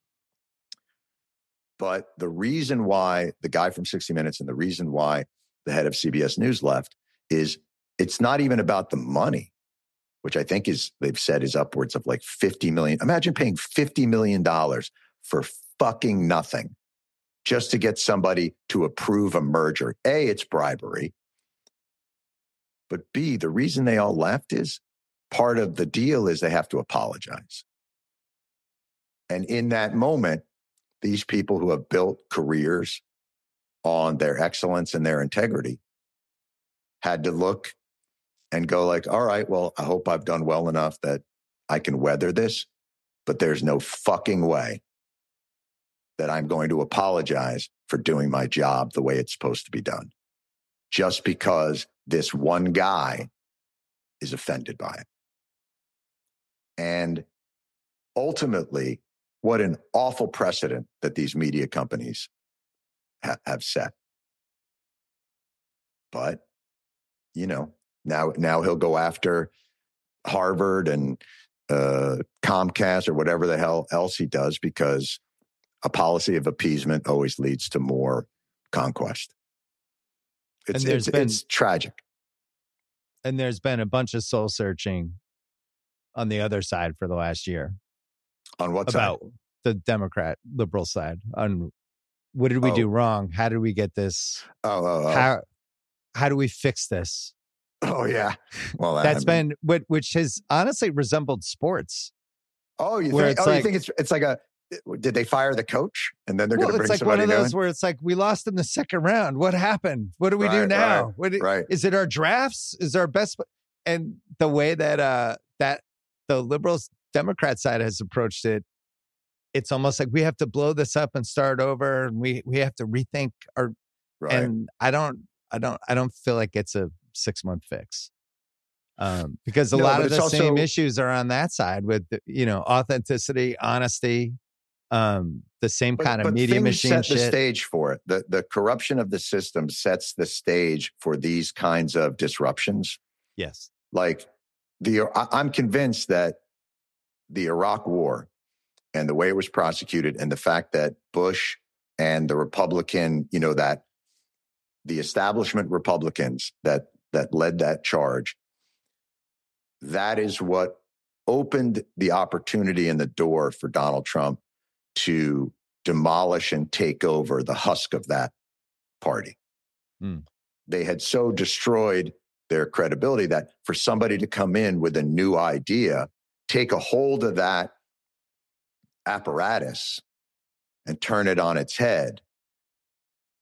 But the reason why the guy from sixty minutes and the reason why the head of C B S News left is it's not even about the money, which I think is, they've said is upwards of like fifty million. Imagine paying fifty million dollars for fucking nothing just to get somebody to approve a merger. A, it's bribery. But B, the reason they all left is part of the deal is they have to apologize. And in that moment, these people who have built careers on their excellence and their integrity had to look and go like, all right, well, I hope I've done well enough that I can weather this, but there's no fucking way that I'm going to apologize for doing my job the way it's supposed to be done, just because this one guy is offended by it. And ultimately, what an awful precedent that these media companies ha- have set. But, you know, now, now he'll go after Harvard and uh, Comcast or whatever the hell else he does, because a policy of appeasement always leads to more conquest. It's, and there's it's, been, it's tragic. And there's been a bunch of soul searching on the other side for the last year. On what about side? The Democrat liberal side. On what did we oh. do wrong? How did we get this? Oh, oh, oh. How how do we fix this? Oh yeah. Well, that's I mean, been what which has honestly resembled sports. Oh, you think? Oh, like, you think it's it's like a? Did they fire the coach and then they're well, going to bring it's like somebody one of those new in? where it's like we lost in the second round. What happened? What do we right, do now? Right, what, right. Is it our drafts? Is our best? And the way that uh that the liberals Democrat side has approached it, it's almost like we have to blow this up and start over, and we we have to rethink our. Right. And I don't, I don't, I don't feel like it's a six month fix, um, because a no, lot of the also, same issues are on that side with, you know, authenticity, honesty, um, the same but, kind of but media things machine set shit. The stage for it. The the corruption of the system sets the stage for these kinds of disruptions. Yes, like the I, I'm convinced that the Iraq War and the way it was prosecuted, and the fact that Bush and the Republican, you know, that the establishment Republicans that that led that charge, that is what opened the opportunity and the door for Donald Trump to demolish and take over the husk of that party. Mm. They had so destroyed their credibility that for somebody to come in with a new idea, take a hold of that apparatus and turn it on its head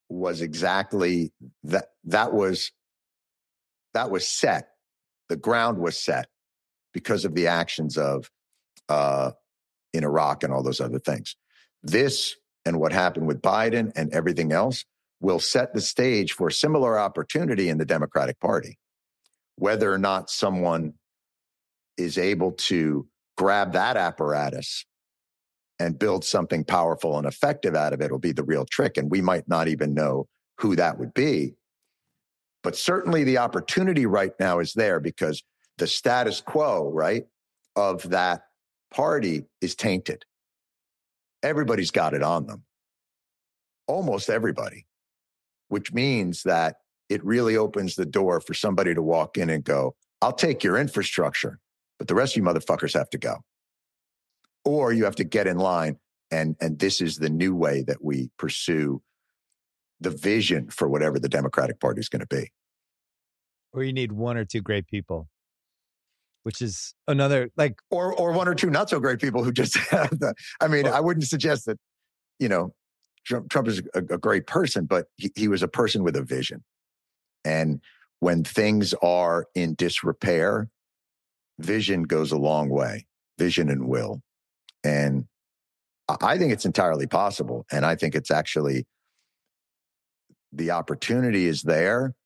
was exactly that. That was that was set. The ground was set because of the actions of uh, in Iraq and all those other things. This and what happened with Biden and everything else will set the stage for similar opportunity in the Democratic Party. Whether or not someone is able to grab that apparatus and build something powerful and effective out of it will be the real trick. And we might not even know who that would be. But certainly the opportunity right now is there because the status quo, right, of that party is tainted. Everybody's got it on them. Almost everybody, which means that it really opens the door for somebody to walk in and go, I'll take your infrastructure, but the rest of you motherfuckers have to go. Or you have to get in line, and, and this is the new way that we pursue the vision for whatever the Democratic Party is going to be. Or you need one or two great people, which is another, like... Or or one or two not so great people who just have the... I mean, well, I wouldn't suggest that, you know, Trump, Trump is a, a great person, but he, he was a person with a vision. And when things are in disrepair, vision goes a long way. Vision and will. And I think it's entirely possible. And I think it's actually, the opportunity is there.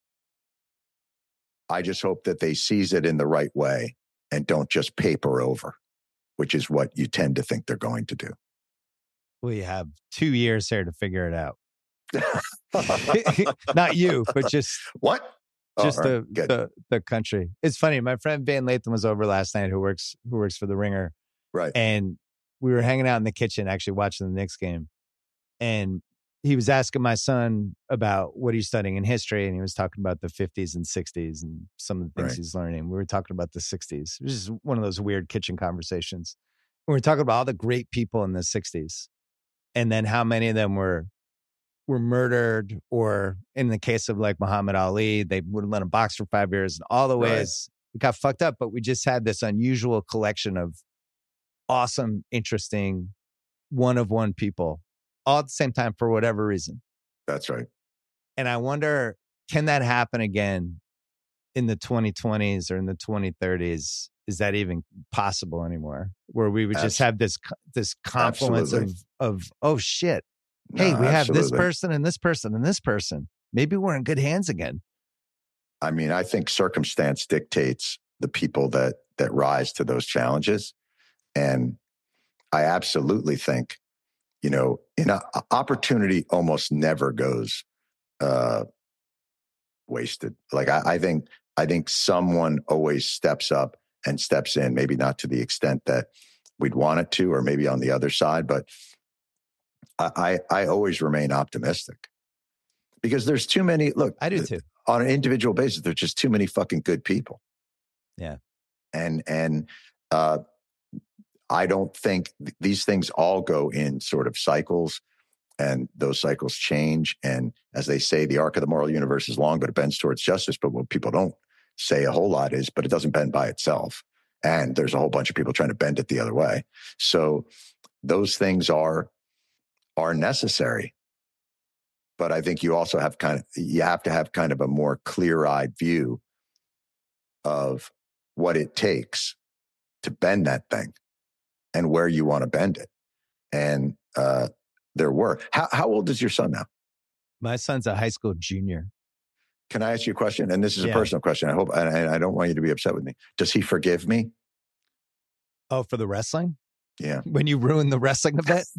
I just hope that they seize it in the right way and don't just paper over, which is what you tend to think they're going to do. We have two years here to figure it out. Not you, but just what? Just oh, the, right. the the country. It's funny. My friend Van Lathan was over last night, who works who works for the Ringer, right? And we were hanging out in the kitchen, actually watching the Knicks game, and he was asking my son about what he's studying in history, and he was talking about the fifties and sixties and some of the things right. he's learning. We were talking about the sixties. It was just one of those weird kitchen conversations. We were talking about all the great people in the sixties, and then how many of them were. were murdered, or in the case of like Muhammad Ali, they wouldn't let him box for five years and all the ways right. it got fucked up. But we just had this unusual collection of awesome, interesting, one of one people all at the same time for whatever reason. That's right. And I wonder, can that happen again in the twenty twenties or in the twenty thirties? Is that even possible anymore? Where we would just Absolutely. have this, this confluence of, of, oh shit. Hey, no, we have absolutely. this person and this person and this person. Maybe we're in good hands again. I mean, I think circumstance dictates the people that that rise to those challenges. And I absolutely think, you know, in a, opportunity almost never goes uh, wasted. Like I, I think, I think someone always steps up and steps in, maybe not to the extent that we'd want it to, or maybe on the other side, but I, I always remain optimistic because there's too many. Look, I do too. On an individual basis, there's just too many fucking good people. Yeah. And, and, uh, I don't think th- these things all go in sort of cycles, and those cycles change. And as they say, the arc of the moral universe is long, but it bends towards justice. But what people don't say a whole lot is, but it doesn't bend by itself. And there's a whole bunch of people trying to bend it the other way. So those things are, are necessary. But I think you also have kind of, you have to have kind of a more clear-eyed view of what it takes to bend that thing and where you want to bend it. And uh, there were, how, how old is your son now? My son's a high school junior. Can I ask you a question? And this is a yeah. personal question. I hope, and I don't want you to be upset with me. Does he forgive me? Oh, for the wrestling? Yeah. When you ruined the wrestling event?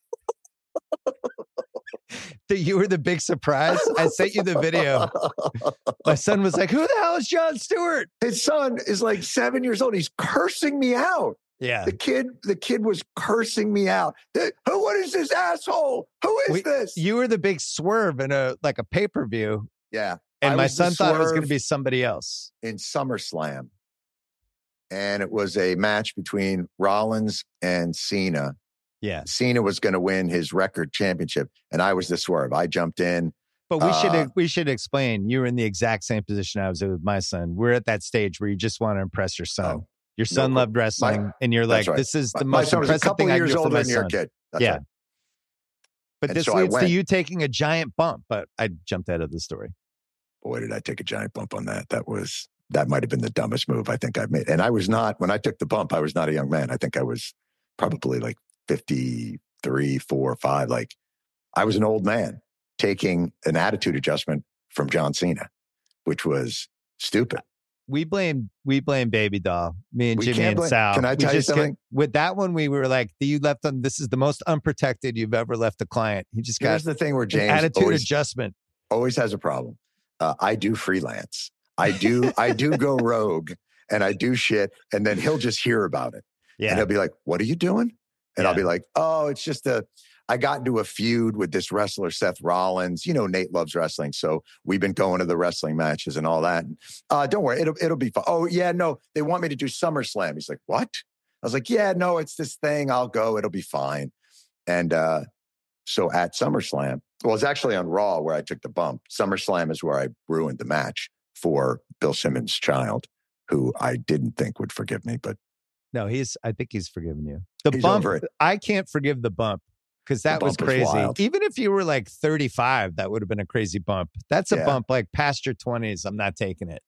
That you were the big surprise. I sent you the video. My son was like, who the hell is Jon Stewart? His son is like seven years old. He's cursing me out. Yeah. The kid, the kid was cursing me out. The, who, what is this asshole? Who is we, this? You were the big swerve in a, like a pay-per-view. Yeah. And I my son thought it was going to be somebody else. In SummerSlam. And it was a match between Rollins and Cena. Yeah. Cena was going to win his record championship, and I was the swerve. I jumped in. But we uh, should we should explain. You were in the exact same position I was in with my son. We're at that stage where you just want to impress your son. Oh, your son no, loved wrestling, my, and you're like, right. "This is the my, most my son impressive was a couple thing years I do for older my than son." your kid. That's yeah. Right. But And this so I leads to went. you taking a giant bump. But I jumped out of the story. Boy, did I take a giant bump on that. That was, that might have been the dumbest move I think I've made. And I was not, when I took the bump, I was not a young man. I think I was probably like fifty-three, four, five. Like I was an old man taking an attitude adjustment from John Cena, which was stupid. We blame we blame Baby Doll. Me and We Jimmy can't and blame- Sal. Can I We tell you just get- something? with that one, we were like, you left on. This is the most unprotected you've ever left a client. He just got Here's the thing where an James attitude always, adjustment. always has a problem. Uh, I do freelance. I do, I do go rogue and I do shit. And then he'll just hear about it. And Yeah, he'll be like, what are you doing? And I'll Yeah. be like, oh, it's just a, I got into a feud with this wrestler, Seth Rollins. You know, Nate loves wrestling. So we've been going to the wrestling matches and all that. And, uh, don't worry, it'll, it'll be fun. Oh, yeah, no, they want me to do SummerSlam. He's like, what? I was like, yeah, no, it's this thing. I'll go. It'll be fine. And uh, so at SummerSlam, well, it's actually on Raw where I took the bump. SummerSlam is where I ruined the match for Bill Simmons' child, who I didn't think would forgive me, but no, he's. I think he's forgiven you. The He's bump. over it. I can't forgive the bump because that was bump was crazy. wild. Even if you were like thirty-five, that would have been a crazy bump. That's a Yeah. bump like past your twenties. I'm not taking it.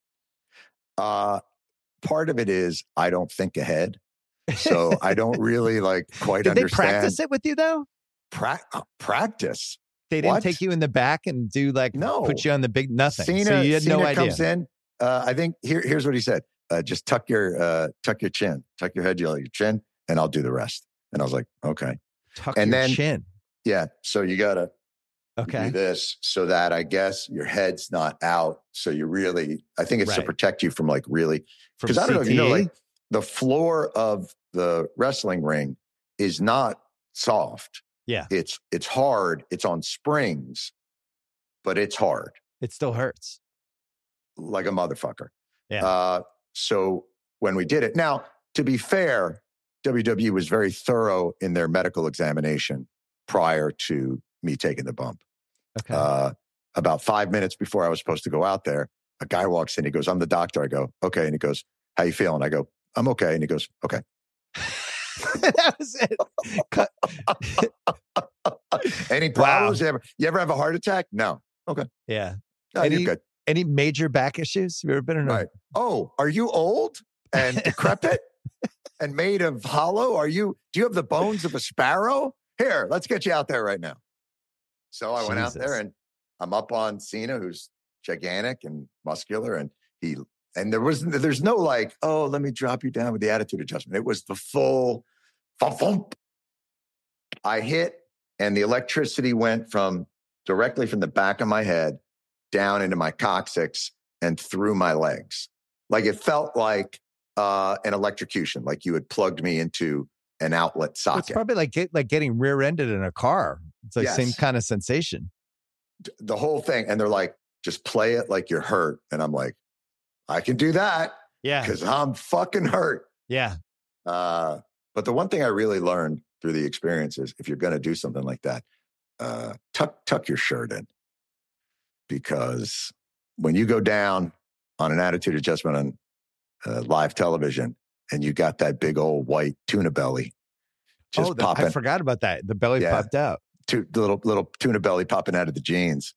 uh, part of it is I don't think ahead. So I don't really like quite Did they understand. practice it with you though? Pra- uh, practice. They didn't What? take you in the back and do like No. put you on the big nothing. Cena, so you had Cena no idea. comes in. Uh, I think here, here's what he said. Uh, just tuck your uh, tuck your chin, tuck your head, your chin, and I'll do the rest. And I was like, okay, Tuck and your then- chin. yeah. So you gotta do Okay. this so that I guess your head's not out. So you really, I think it's to Right. protect you from like really, From because I don't know if you know, C T E? like the floor of the wrestling ring is not soft. Yeah. It's it's hard. It's on springs, but it's hard It still hurts. like a motherfucker. Yeah. Uh, so when we did it, now to be fair, W W E was very thorough in their medical examination prior to me taking the bump. Okay. Uh, about five minutes before I was supposed to go out there, a guy walks in. He goes, "I'm the doctor." I go, "Okay." And he goes, "How you feeling?" I go, "I'm okay." And he goes, "Okay." That was it. Cut. Any Wow. problems? You ever, you ever have a heart attack? No. Yeah. No, Any- you're good. Any major back issues? You ever been in a Right. Oh, are you old and decrepit and made of hollow? Are you, do you have the bones of a sparrow? Here, let's get you out there right now. So I went out there Jesus. and I'm up on Cena, who's gigantic and muscular. And he, and there was, there's no like, oh, let me drop you down with the attitude adjustment. It was the full thump, thump. I hit and the electricity went from directly from the back of my head down into my coccyx and through my legs. Like it felt like uh, an electrocution, like you had plugged me into an outlet It's socket. probably like get, like getting rear-ended in a car. It's like Yes. same kind of sensation. The whole thing. And they're like, just play it like you're hurt. And I'm like, I can do that Yeah. because I'm fucking hurt. Yeah. Uh, but the one thing I really learned through the experience is if you're going to do something like that, uh, tuck tuck your shirt in, because when you go down on an attitude adjustment on uh, live television and you got that big old white tuna belly just oh, the, I popping, forgot about that. The belly Yeah. popped out. tu- the little little tuna belly popping out of the jeans.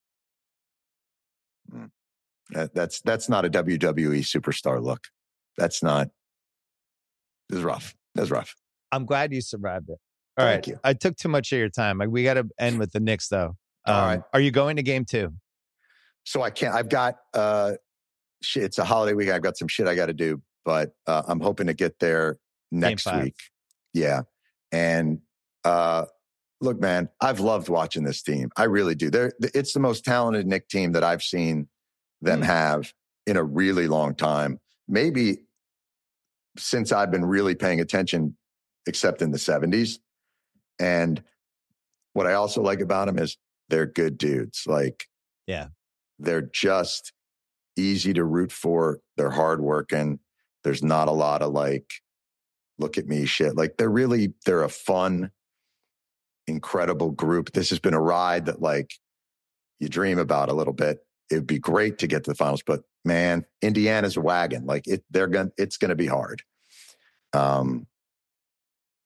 Mm. That, that's that's not a W W E superstar look. That's not. This is rough. That's rough. I'm glad you survived it. All Thank right. you. I took too much of your time. Like, we got to end with the Knicks, though. Um, All right. Are you going to game two? So I can't. I've got. Uh, shit, it's a holiday week. I've got some shit I got to do, but uh, I'm hoping to get there next five. week. Yeah, and uh, look, man, I've loved watching this team. I really do. They're, it's the most talented Knick team that I've seen them Hmm. have in a really long time. Maybe since I've been really paying attention, except in the seventies. And what I also like about them is they're good dudes. Like, Yeah. they're just easy to root for. They're hardworking. There's not a lot of like, look at me shit. Like they're really, they're a fun, incredible group. This has been a ride that like you dream about a little bit. It'd be great to get to the finals, but man, Indiana's a wagon. Like it, they're going to, it's going to be hard. Um,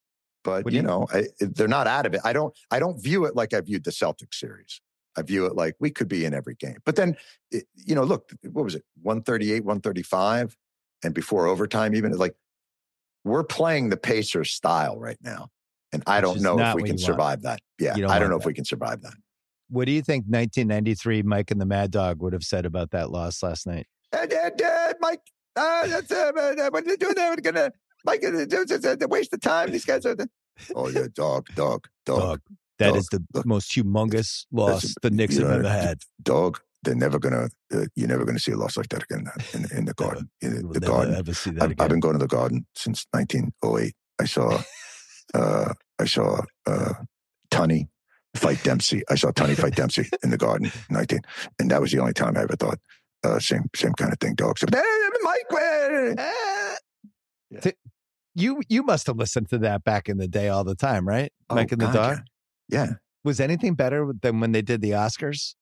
But, What you do you- know, I, they're not out of it. I don't I don't view it like I viewed the Celtics series. I view it like we could be in every game. But then, it, you know, look, what was it? one thirty-eight, one thirty-five. And before overtime, even, it's like we're playing the Pacers style right now. And I Which don't is know if not we what can you want. survive that. Yeah, You don't I don't want know if that. we can survive that. What do you think nineteen ninety-three Mike and the Mad Dog would have said about that loss last night? And, and uh, Mike, uh, that's, uh, uh, what are they doing there? We're gonna, Mike, uh, it's, it's, it's a waste of time. These guys are the, oh, yeah, dog, dog, dog. Dog. That dog, is the look, most humongous loss listen, the Knicks you have know, ever had. Dog, they're never gonna. Uh, you're never gonna see a loss like that again in, in the garden. In We'll the never garden. ever see that I've, again. I've been going to the garden since nineteen oh eight. I saw, uh, I saw uh, Tunney fight Dempsey. I saw Tunney fight Dempsey in the garden, nineteen, and that was the only time I ever thought uh, same same kind of thing. Dog. So, Mike, uh, yeah. You you must have listened to that back in the day all the time, right? Oh, Mike and the God, Dog. Yeah. yeah. Was anything better than when they did the Oscars?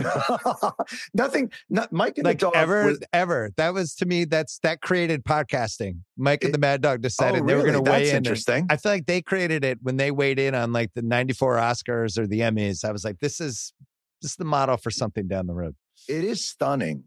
Nothing. Not Mike and like the Dog ever, was, ever. That was to me. That's that created podcasting. Mike and it, the Mad Dog decided oh, they were really? going to weigh That's in. Interesting. I feel like they created it when they weighed in on like the ninety-four Oscars or the Emmys. I was like, this is this is the model for something down the road. It is stunning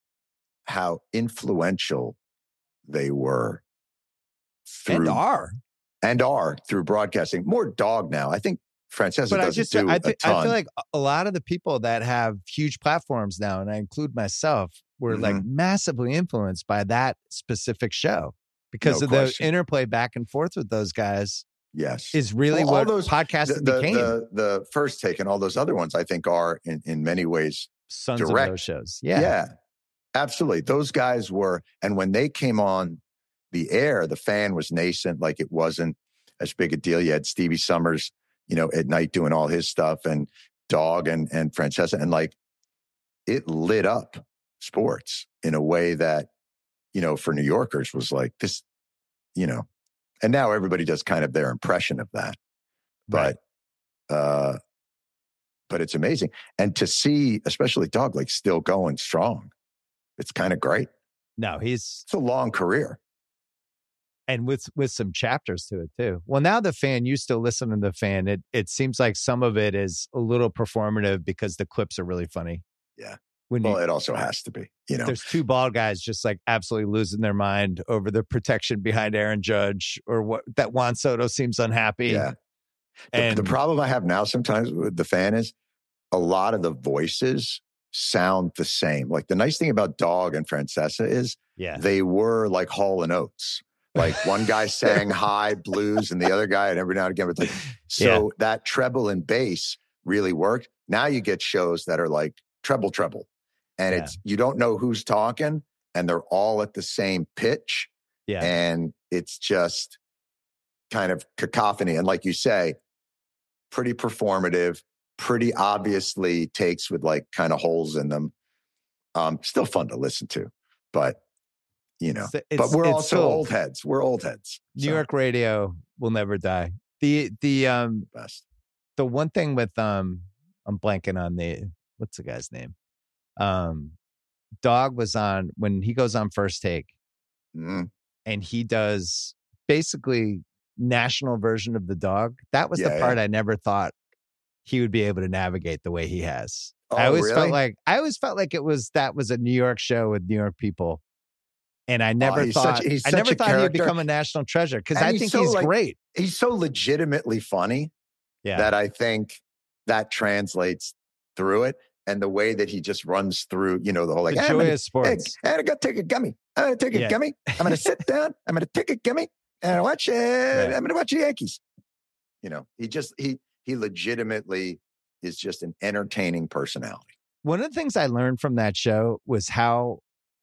how influential they were through and are and are through broadcasting. More Dog now. I think Francesa but doesn't I just, do I, a th- ton. I feel like a lot of the people that have huge platforms now, and I include myself, were Mhm. like massively influenced by that specific show because No of question. the interplay back and forth with those guys. Yes, Is really well, all what those, podcasting the, the, became. The, the First Take and all those other ones, I think, are in, in many ways Sons direct. of those shows. Yeah. Yeah, absolutely. Those guys were, and when they came on the air, the fan was nascent. Like it wasn't as big a deal. You had Stevie Summers, you know, at night doing all his stuff, and Dog and and Francesa, and like it lit up sports in a way that, you know, for New Yorkers was like this, you know, and now everybody does kind of their impression of that. Right. But uh but it's amazing. And to see, especially Dog, like still going strong, it's kind of great. No, he's It's a long career. and with with some chapters to it too. Well, now the Fan, you still listen to the Fan. It it seems like some of it is a little performative because the clips are really funny. Yeah. When Well, you, it also has to be, you know. there's two bald guys just like absolutely losing their mind over the protection behind Aaron Judge, or what that Juan Soto seems unhappy. Yeah. The, And the problem I have now sometimes with the Fan is a lot of the voices sound the same. Like the nice thing about Dog and Francesa is yeah, they were like Hall and Oates. Like one guy sang high blues and the other guy, and every now and again, it's like, so Yeah. that treble and bass really worked. Now you get shows that are like treble, treble. And Yeah. it's, you don't know who's talking and they're all at the same pitch. yeah. And it's just kind of cacophony. And like you say, pretty performative, pretty obviously takes with like kind of holes in them. Um, still fun to listen to, but you know, It's- but we're it's also still- old heads. We're old heads. New So, York radio will never die. The the um best. the one thing with um I'm blanking on the what's the guy's name? Um Dog was on when he goes on First Take Mm, and he does basically national version of the Dog. That was Yeah, the part I never thought he would be able to navigate the way he has. I Oh, always really? felt like I always felt like it was that was a New York show with New York people. And I never Oh, he's thought such- he's I such never a thought he would character. become a national treasure because And I he's think so, he's like, great. he's so legitimately funny Yeah. that I think that translates through it. And the way that he just runs through, you know, the whole like, the "Hey, joy I'm gonna, of sports. Hey, I'm going to take a gummy. I'm going to take a Yeah. gummy. I'm going to sit down. I'm going to take a gummy and watch it. I'm going to watch the Yankees. You know, he just, he, he legitimately is just an entertaining personality. One of the things I learned from that show was how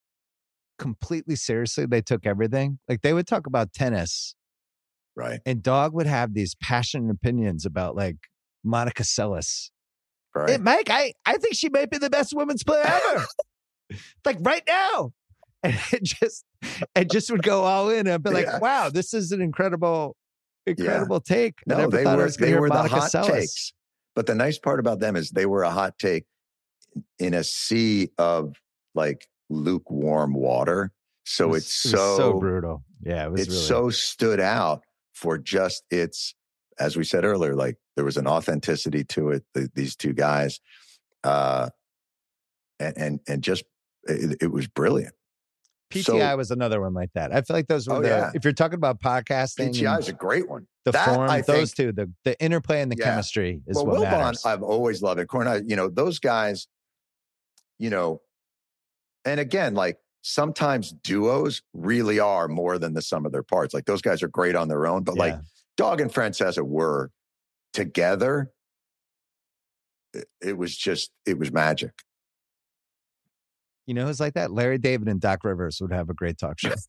completely seriously they took everything. Like they would talk about tennis Right. and Dog would have these passionate opinions about like Monica Seles. Right. Hey, Mike, I, I think she might be the best women's player ever. Like right now. And it just, it just would go all in. And I'd be like, Yeah. wow, this is an incredible, incredible take. I No, never they thought I were, was gonna they hear were the Monica hot Seles. takes. But the nice part about them is they were a hot take in a sea of like lukewarm water. So It was- it's it was so, so brutal. Yeah, it was it's really so stood out for just its, as we said earlier, like there was an authenticity to it. The, these two guys, uh, and and and just it, it was brilliant. P T I So, was another one like that. I feel like those were oh the, yeah, if you're talking about podcasting, P T I is a great one. the That, form, I those think, two, the the interplay and the yeah. chemistry is well, what Wilbon, matters. I've always loved it. Corn, you know, those guys, you know, and again, like sometimes duos really are more than the sum of their parts. Like those guys are great on their own, but Yeah. like Dog and Francesa were together. It, it was just, it was magic. You know who's like that? Larry David and Doc Rivers would have a great talk show.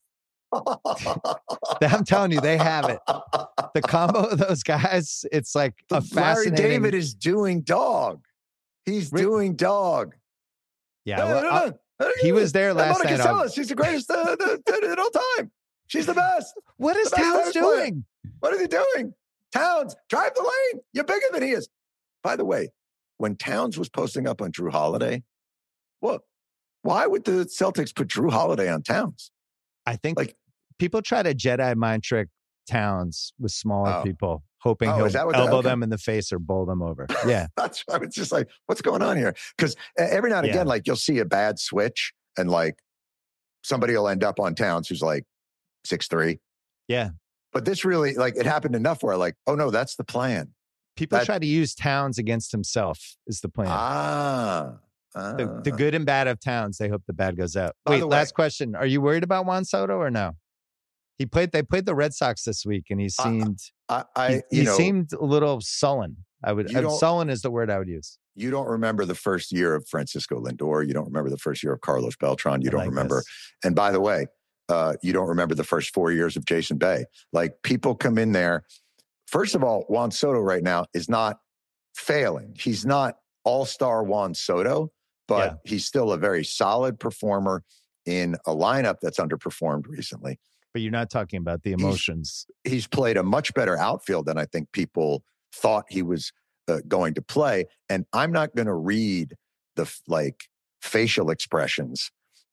I'm telling you, they have it. The combo of those guys, it's like a fascinating... Larry David is doing Dog. He's Rick... doing Dog. Yeah, well, uh, he was there last Monica night. Seles, she's the greatest uh, the, the, in all time. She's the best. What is Towns doing? Player. What is he doing? Towns, drive the lane. You're bigger than he is. By the way, when Towns was posting up on Drew Holiday, well, why would the Celtics put Drew Holiday on Towns? I think like people try to Jedi mind trick Towns with smaller oh. people, hoping oh, he'll elbow the, okay. them in the face or bowl them over. Yeah. That's why it's just like, what's going on here? Because every now and yeah. again, like you'll see a bad switch and like somebody will end up on Towns who's like six three. Yeah. But this really, like, it happened enough where like, oh no, that's the plan. People that, try to use Towns against himself is the plan. Ah. ah. The, the good and bad of Towns, they hope the bad goes out. By Wait, the way, last question. Are you worried about Juan Soto or no? He played, they played the Red Sox this week and he seemed, I, I, he, you he know, seemed a little sullen. I would, uh, sullen is the word I would use. You don't remember the first year of Francisco Lindor. You don't remember the first year of Carlos Beltran. You I don't like remember. This. And by the way, uh, you don't remember the first four years of Jason Bay. Like people come in there. First of all, Juan Soto right now is not failing. He's not all-star Juan Soto, but yeah. he's still a very solid performer in a lineup that's underperformed recently. But you're not talking about the emotions. He's, he's played a much better outfield than I think people thought he was uh, going to play. And I'm not going to read the like facial expressions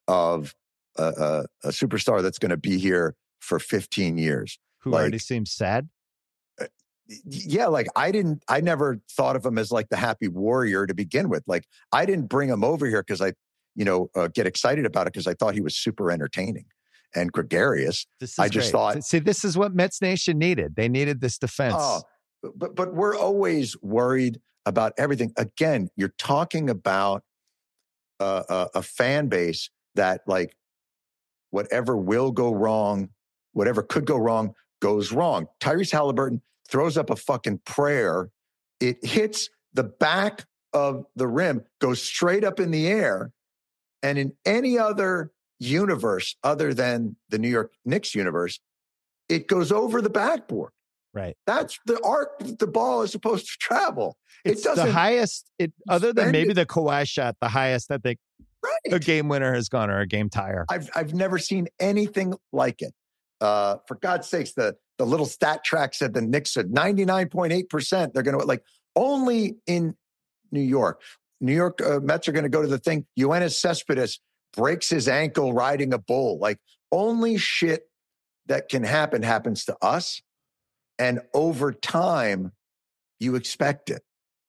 of a, a, a superstar that's going to be here for fifteen years. Who like, already seems sad? Uh, yeah, like I didn't, I never thought of him as like the happy warrior to begin with. Like I didn't bring him over here because I, you know, uh, get excited about it because I thought he was super entertaining and gregarious. This is I just great. thought, see, this is what Mets Nation needed. They needed this defense. Oh, but but we're always worried about everything. Again, you're talking about a, a, a fan base that like whatever will go wrong, whatever could go wrong, goes wrong. Tyrese Halliburton throws up a fucking prayer. It hits the back of the rim, goes straight up in the air. And in any other universe other than the New York Knicks universe, it goes over the backboard. Right. That's the arc the ball is supposed to travel. It's it doesn't the highest, it, other than maybe it. the Kawhi shot, the highest I think right. a game winner has gone or a game tire. I've I've never seen anything like it. Uh, for God's sakes, the the little stat track said the Knicks said ninety-nine point eight percent. They're going to like only in New York. New York uh, Mets are going to go to the thing. Yoenis Cespedes breaks his ankle riding a bull. Like only shit that can happen happens to us. And over time, you expect it.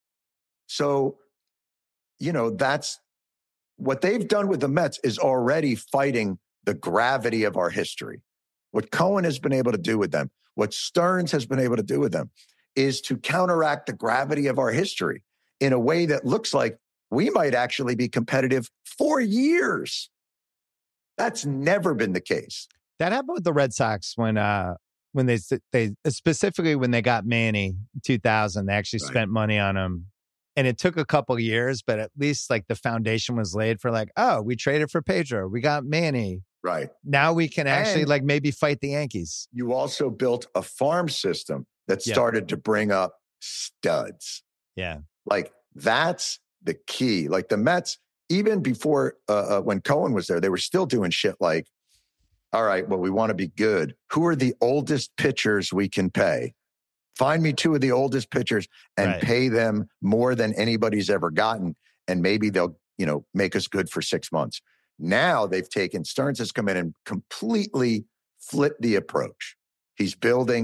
So, you know, that's what they've done with the Mets is already fighting the gravity of our history. What Cohen has been able to do with them, what Stearns has been able to do with them, is to counteract the gravity of our history in a way that looks like we might actually be competitive for years. That's never been the case. That happened with the Red Sox when, uh, when they they specifically when they got Manny in two thousand. They actually right. spent money on him, and it took a couple of years, but at least like the foundation was laid for like, oh, we traded for Pedro, we got Manny. Right. Now we can actually and like maybe fight the Yankees. You also built a farm system that started yeah. to bring up studs. Yeah. Like that's the key. Like the Mets, even before uh, uh, when Cohen was there, they were still doing shit like, all right, well, we want to be good. Who are the oldest pitchers we can pay? Find me two of the oldest pitchers and right. pay them more than anybody's ever gotten. And maybe they'll, you know, make us good for six months. Now they've taken, Stearns has come in and completely flipped the approach. He's building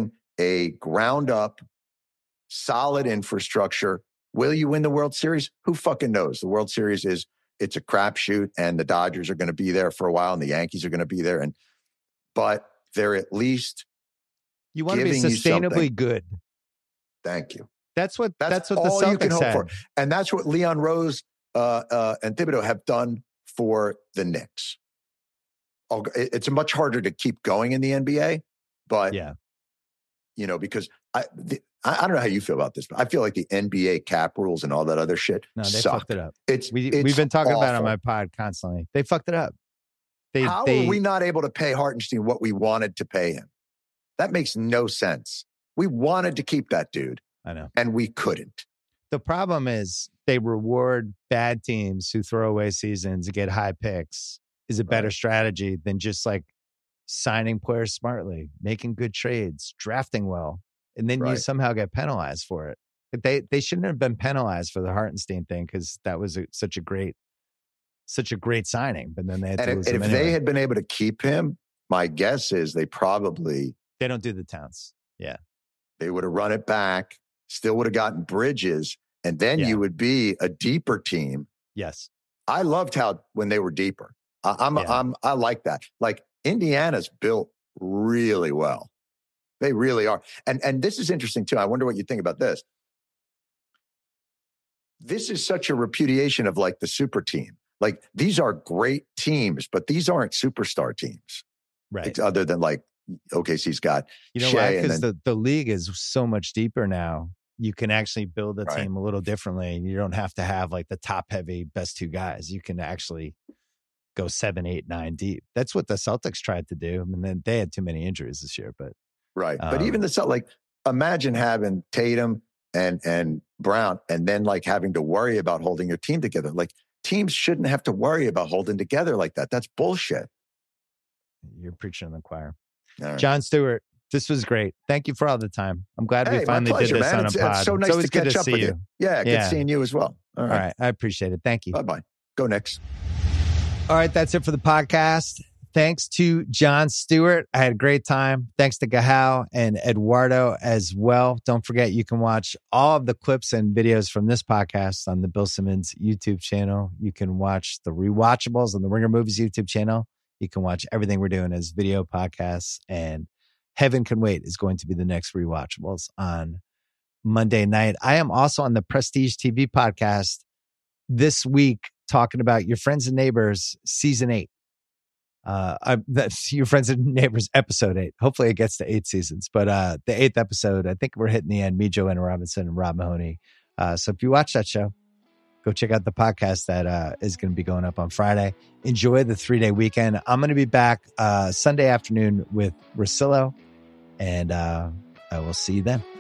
a ground up, solid infrastructure. Will you win the World Series? Who fucking knows? The World Series is, it's a crapshoot, and the Dodgers are going to be there for a while, and the Yankees are going to be there. And but they're at least you want to be sustainably good. Thank you. That's what that's, that's what all the Celtics you can hope had. for, and that's what Leon Rose uh, uh, and Thibodeau have done for the Knicks. It's much harder to keep going in the N B A, but yeah, you know, because I, the, I I don't know how you feel about this, but I feel like the N B A cap rules and all that other shit. No, they suck. fucked it up. It's, we it's we've been talking awful. about it on my pod constantly. They fucked it up. They, how they, are we not able to pay Hartenstein what we wanted to pay him? That makes no sense. We wanted to keep that dude. I know, and we couldn't. The problem is they reward bad teams who throw away seasons and get high picks is a better right. strategy than just like signing players smartly, making good trades, drafting well, and then right. you somehow get penalized for it. But they they shouldn't have been penalized for the Hartenstein thing because that was a, such a great, such a great signing. But then they had and to if, lose and him if anyway. they had been able to keep him, my guess is they probably they don't do the Towns. Yeah, they would have run it back. Still would have gotten Bridges, and then yeah. you would be a deeper team. Yes, I loved how when they were deeper. I, I'm, yeah. I'm, I like that. Like Indiana's built really well. They really are, and and this is interesting too. I wonder what you think about this. This is such a repudiation of like the super team. Like these are great teams, but these aren't superstar teams, right? It's other than like O K C's got you know Shea why? Because the the league is so much deeper now. You can actually build a right. team a little differently. You don't have to have like the top heavy best two guys. You can actually go seven, eight, nine deep. That's what the Celtics tried to do. And then they had too many injuries this year, but right. Um, but even the Celt, like imagine having Tatum and, and Brown and then like having to worry about holding your team together. Like teams shouldn't have to worry about holding together like that. That's bullshit. You're preaching in the choir. Right. John Stewart, this was great. Thank you for all the time. I'm glad hey, we finally pleasure, did this man. on it's, a pod. It's so nice it's always to catch good to up see with you. you. Yeah, good yeah. seeing you as well. All right. All right. I appreciate it. Thank you. Bye-bye. Go Knicks. All right. That's it for the podcast. Thanks to John Stewart. I had a great time. Thanks to Gahal and Eduardo as well. Don't forget, you can watch all of the clips and videos from this podcast on the Bill Simmons YouTube channel. You can watch the Rewatchables on the Ringer Movies YouTube channel. You can watch everything we're doing as video podcasts, and Heaven Can Wait is going to be the next Rewatchables on Monday night. I am also on the Prestige T V podcast this week talking about Your Friends and Neighbors season eight. Uh, I, that's Your Friends and Neighbors episode eight. Hopefully it gets to eight seasons, but uh, the eighth episode, I think we're hitting the end. Me, Joanna Robinson, and Rob Mahoney. Uh, so if you watch that show, go check out the podcast that uh, is going to be going up on Friday. Enjoy the three-day weekend. I'm going to be back uh, Sunday afternoon with Russillo, and uh, I will see you then.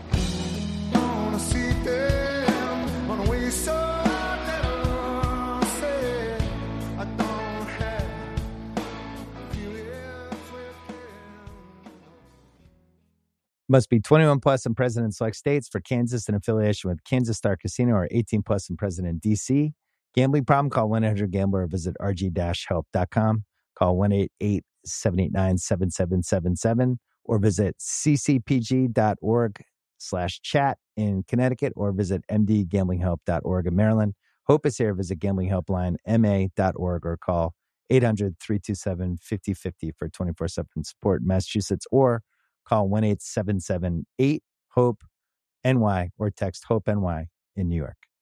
Must be twenty-one plus and present in select states. For Kansas, in affiliation with Kansas Star Casino, or eighteen plus and present in D C. Gambling problem? Call one eight hundred gambler or visit r g dash help dot com. Call one eight eight seven eight nine seven seven seven seven or visit c c p g dot org slash chat in Connecticut or visit m d gambling help dot org in Maryland. Hope is here. Visit gambling helpline m a dot org or call eight hundred three two seven five zero five zero for twenty-four seven support in Massachusetts, or call one eight seven seven eight hope N Y or text HOPE-N Y in New York.